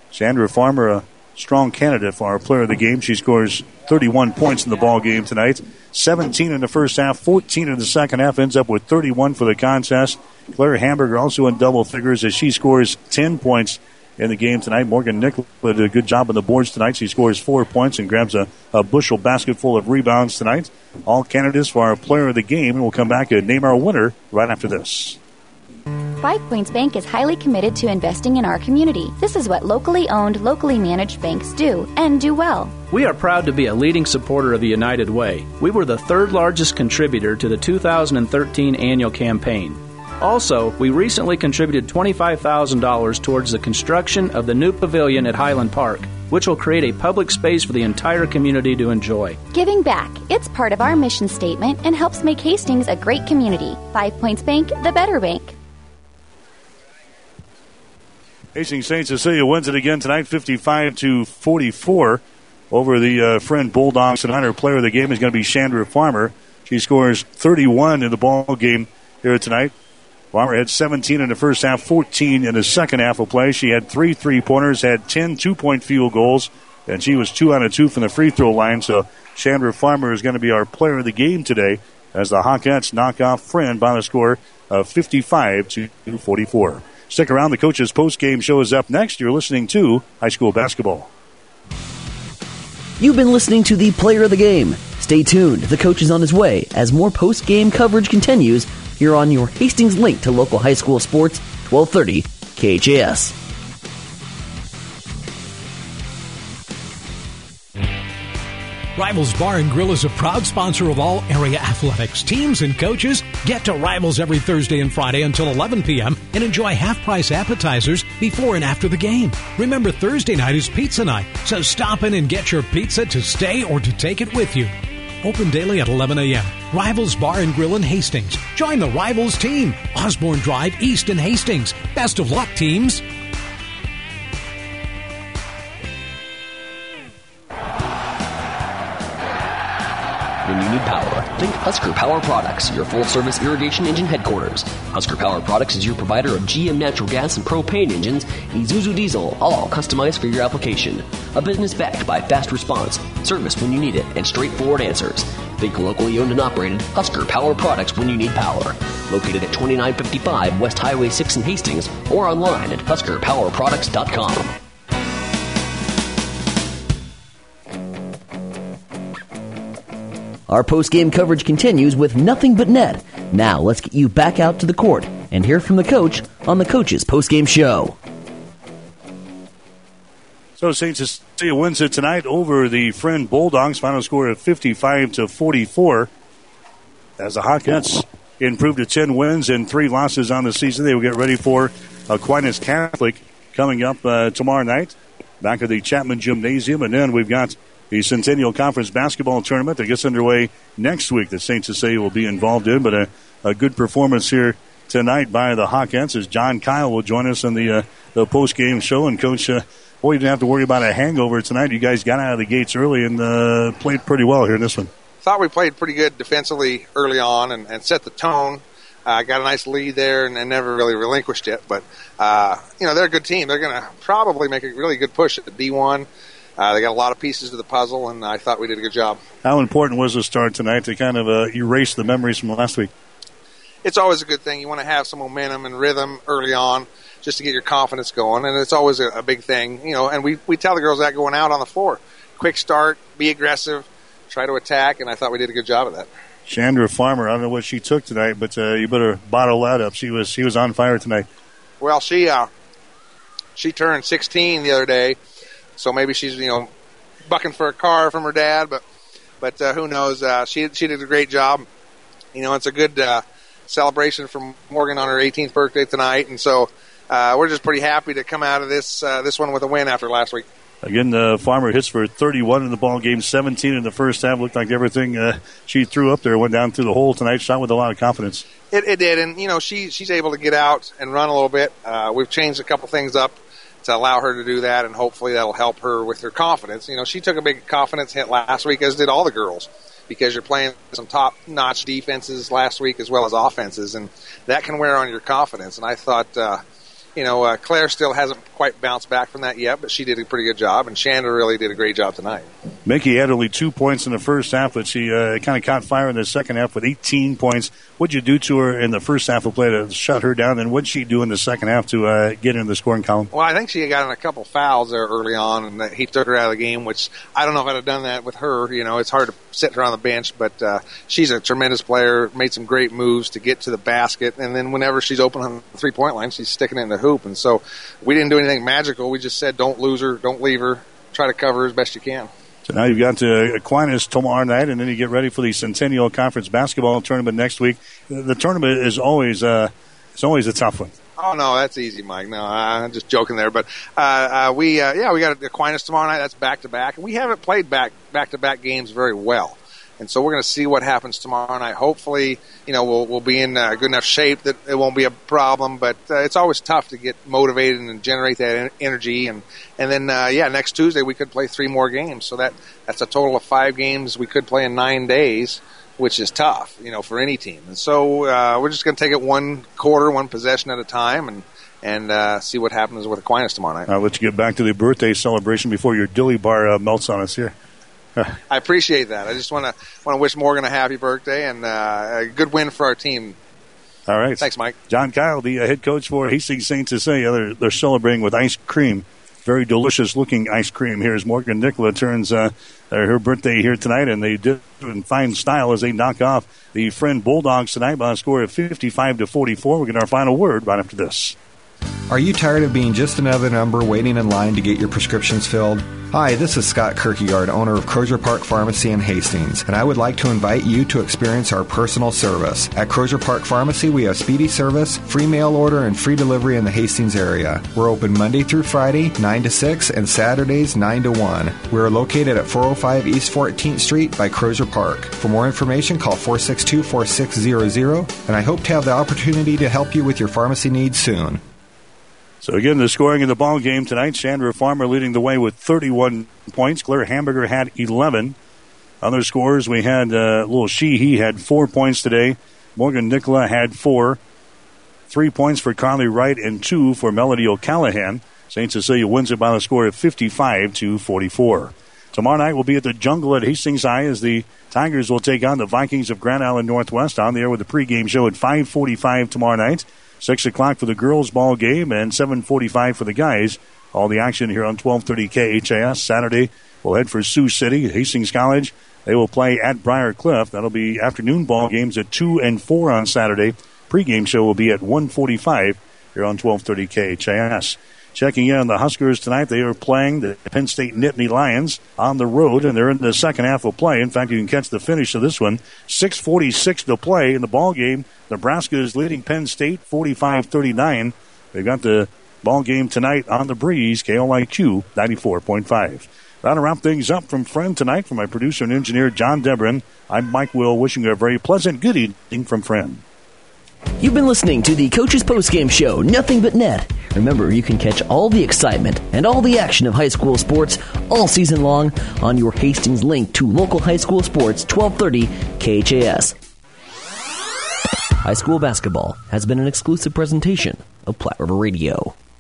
Chandra Farmer, a strong candidate for our player of the game. She scores thirty-one points in the ball game tonight. seventeen in the first half, fourteen in the second half, ends up with thirty-one for the contest. Claire Hamburger also in double figures as she scores ten points in the game tonight. Morgan Nicholas did a good job on the boards tonight. She scores four points and grabs a, a bushel basket full of rebounds tonight. All candidates for our player of the game, and we'll come back and name our winner right after this. Five Points Bank is highly committed to investing in our community. This is what locally owned, locally managed banks do, and do well. We are proud to be a leading supporter of the United Way. We were the third largest contributor to the two thousand thirteen annual campaign. Also, we recently contributed twenty-five thousand dollars towards the construction of the new pavilion at Highland Park, which will create a public space for the entire community to enjoy. Giving back. It's part of our mission statement and helps make Hastings a great community. Five Points Bank, the better bank. Hastings Saint Cecilia wins it again tonight, fifty-five to forty-four over the uh, Friend Bulldogs. Tonight, our player of the game is going to be Chandra Farmer. She scores thirty-one in the ball game here tonight. Farmer had seventeen in the first half, fourteen in the second half of play. She had three three-pointers, had ten two-point field goals, and she was two out of two from the free throw line. So Chandra Farmer is going to be our player of the game today as the Hawkettes knock off Friend by the score of fifty-five to forty-four. Stick around. The coach's post-game show is up next. You're listening to High School Basketball. You've been listening to the Player of the Game. Stay tuned. The coach is on his way as more post-game coverage continues here on your Hastings link to local high school sports, twelve thirty K H A S. Rivals Bar and Grill is a proud sponsor of all area athletics. Teams and coaches get to Rivals every Thursday and Friday until eleven p.m. and enjoy half-price appetizers before and after the game. Remember, Thursday night is pizza night, so stop in and get your pizza to stay or to take it with you. Open daily at eleven a.m. Rivals Bar and Grill in Hastings. Join the Rivals team. Osborne Drive East in Hastings. Best of luck, teams. When you need power, think Husker Power Products, your full-service irrigation engine headquarters. Husker Power Products is your provider of G M natural gas and propane engines, Isuzu diesel, all customized for your application. A business backed by fast response, service when you need it, and straightforward answers. Think locally owned and operated Husker Power Products when you need power. Located at twenty-nine fifty-five West Highway six in Hastings, or online at husker power products dot com. Our post-game coverage continues with Nothing But Net. Now, let's get you back out to the court and hear from the coach on the Coach's post-game show. So Saint Cecilia wins it tonight over the Friend Bulldogs. Final score of fifty-five to forty-four. As the Hawkettes improved to ten wins and three losses on the season, they will get ready for Aquinas Catholic coming up uh, tomorrow night back at the Chapman Gymnasium. And then we've got the Centennial Conference basketball tournament that gets underway next week that Saint Cecilia will be involved in. But a, a good performance here tonight by the Hawkettes as John Kyle will join us in the, uh, the post-game show. And, Coach, uh, boy, you didn't have to worry about a hangover tonight. You guys got out of the gates early and uh, played pretty well here in this one. Thought we played pretty good defensively early on and, and set the tone. Uh, got a nice lead there and, and never really relinquished it. But, uh, you know, they're a good team. They're going to probably make a really good push at the D one. Uh, they got a lot of pieces to the puzzle, and I thought we did a good job. How important was the start tonight to kind of uh, erase the memories from last week? It's always a good thing. You want to have some momentum and rhythm early on just to get your confidence going, and it's always a, a big thing. You know, and we, we tell the girls that going out on the floor. Quick start, be aggressive, try to attack, and I thought we did a good job of that. Chandra Farmer, I don't know what she took tonight, but uh, you better bottle that up. She was she was on fire tonight. Well, she uh, she turned sixteen the other day. So maybe she's, you know, bucking for a car from her dad, but but uh, who knows? Uh, she she did a great job. You know, it's a good uh, celebration for Morgan on her eighteenth birthday tonight, and so uh, we're just pretty happy to come out of this uh, this one with a win after last week. Again, the Farmer hits for thirty-one in the ball game, seventeen in the first half. Looked like everything uh, she threw up there went down through the hole tonight. Shot with a lot of confidence. It, it did, and you know she she's able to get out and run a little bit. Uh, we've changed a couple things up to allow her to do that, and hopefully that'll help her with her confidence. You know, she took a big confidence hit last week, as did all the girls, because you're playing some top-notch defenses last week as well as offenses, and that can wear on your confidence. And I thought, uh, you know, uh, Claire still hasn't quite bounced back from that yet, but she did a pretty good job, and Chandra really did a great job tonight. Mickey had only two points in the first half, but she uh, kind of caught fire in the second half with eighteen points. What'd you do to her in the first half of play to shut her down, and what'd she do in the second half to uh, get into the scoring column? Well, I think she got in a couple fouls there early on, and that he took her out of the game, which I don't know if I'd have done that with her. You know, it's hard to sit her on the bench, but uh, she's a tremendous player, made some great moves to get to the basket, and then whenever she's open on the three-point line, she's sticking it in the hoop. And so we didn't do anything magical. We just said don't lose her, don't leave her, try to cover her as best you can. So now you've got uh, Aquinas tomorrow night, and then you get ready for the Centennial Conference basketball tournament next week. The tournament is always uh, it's always a tough one. Oh no, that's easy, Mike. No, I'm just joking there. But uh, uh, we, uh, yeah, we got Aquinas tomorrow night. That's back to back, and we haven't played back back to back games very well. And so we're going to see what happens tomorrow night. Hopefully, you know, we'll we'll be in uh, good enough shape that it won't be a problem. But uh, it's always tough to get motivated and generate that en- energy. And and then uh, yeah, next Tuesday we could play three more games. So that that's a total of five games we could play in nine days, which is tough, you know, for any team. And so uh, we're just going to take it one quarter, one possession at a time, and and uh, see what happens with Aquinas tomorrow night. I'll let you get back to the birthday celebration before your dilly bar uh, melts on us here. I appreciate that. I just want to want to wish Morgan a happy birthday and uh, a good win for our team. All right. Thanks, Mike. John Kyle, the uh, head coach for Hastings Saint Cecilia. They're, they're celebrating with ice cream. Very delicious-looking ice cream. Here's Morgan Nicola turns uh, her birthday here tonight, and they did it in fine style as they knock off the Friend Bulldogs tonight by a score of fifty-five to forty-four. We'll get our final word right after this. Are you tired of being just another number waiting in line to get your prescriptions filled? Hi, this is Scott Kierkegaard, owner of Crozier Park Pharmacy in Hastings, and I would like to invite you to experience our personal service. At Crozier Park Pharmacy, we have speedy service, free mail order, and free delivery in the Hastings area. We're open Monday through Friday, nine to six, and Saturdays, nine to one. We're located at four oh five East fourteenth Street by Crozier Park. For more information, call four six two, four six zero zero, and I hope to have the opportunity to help you with your pharmacy needs soon. So again, the scoring in the ball game tonight, Chandra Farmer leading the way with thirty-one points. Claire Hamburger had eleven. Other scores, we had uh, little Sheehy had four points today. Morgan Nicola had four. Three points for Carly Wright and two for Melody O'Callahan. Saint Cecilia wins it by a score of fifty-five to forty-four. Tomorrow night we'll be at the Jungle at Hastings High as the Tigers will take on the Vikings of Grand Island Northwest on the air with the pregame show at five forty-five tomorrow night. six o'clock for the girls' ball game and seven forty-five for the guys. All the action here on twelve thirty K H A S. Saturday, we'll head for Sioux City, Hastings College. They will play at Briar Cliff. That'll be afternoon ball games at two and four on Saturday. Pre-game show will be at one forty-five here on twelve thirty K H A S. Checking in on the Huskers tonight, they are playing the Penn State Nittany Lions on the road, and they're in the second half of play. In fact, you can catch the finish of this one. six forty-six to play in the ball game. Nebraska is leading Penn State forty-five thirty-nine. They've got the ball game tonight on the breeze, K L I Q ninety-four point five. That'll wrap things up from Friend tonight. From my producer and engineer, John Debrin, I'm Mike Will, wishing you a very pleasant good evening from Friend. You've been listening to the Coach's Postgame Show, Nothing But Net. Remember, you can catch all the excitement and all the action of high school sports all season long on your Hastings link to local high school sports, twelve thirty K H A S. High school basketball has been an exclusive presentation of Platte River Radio.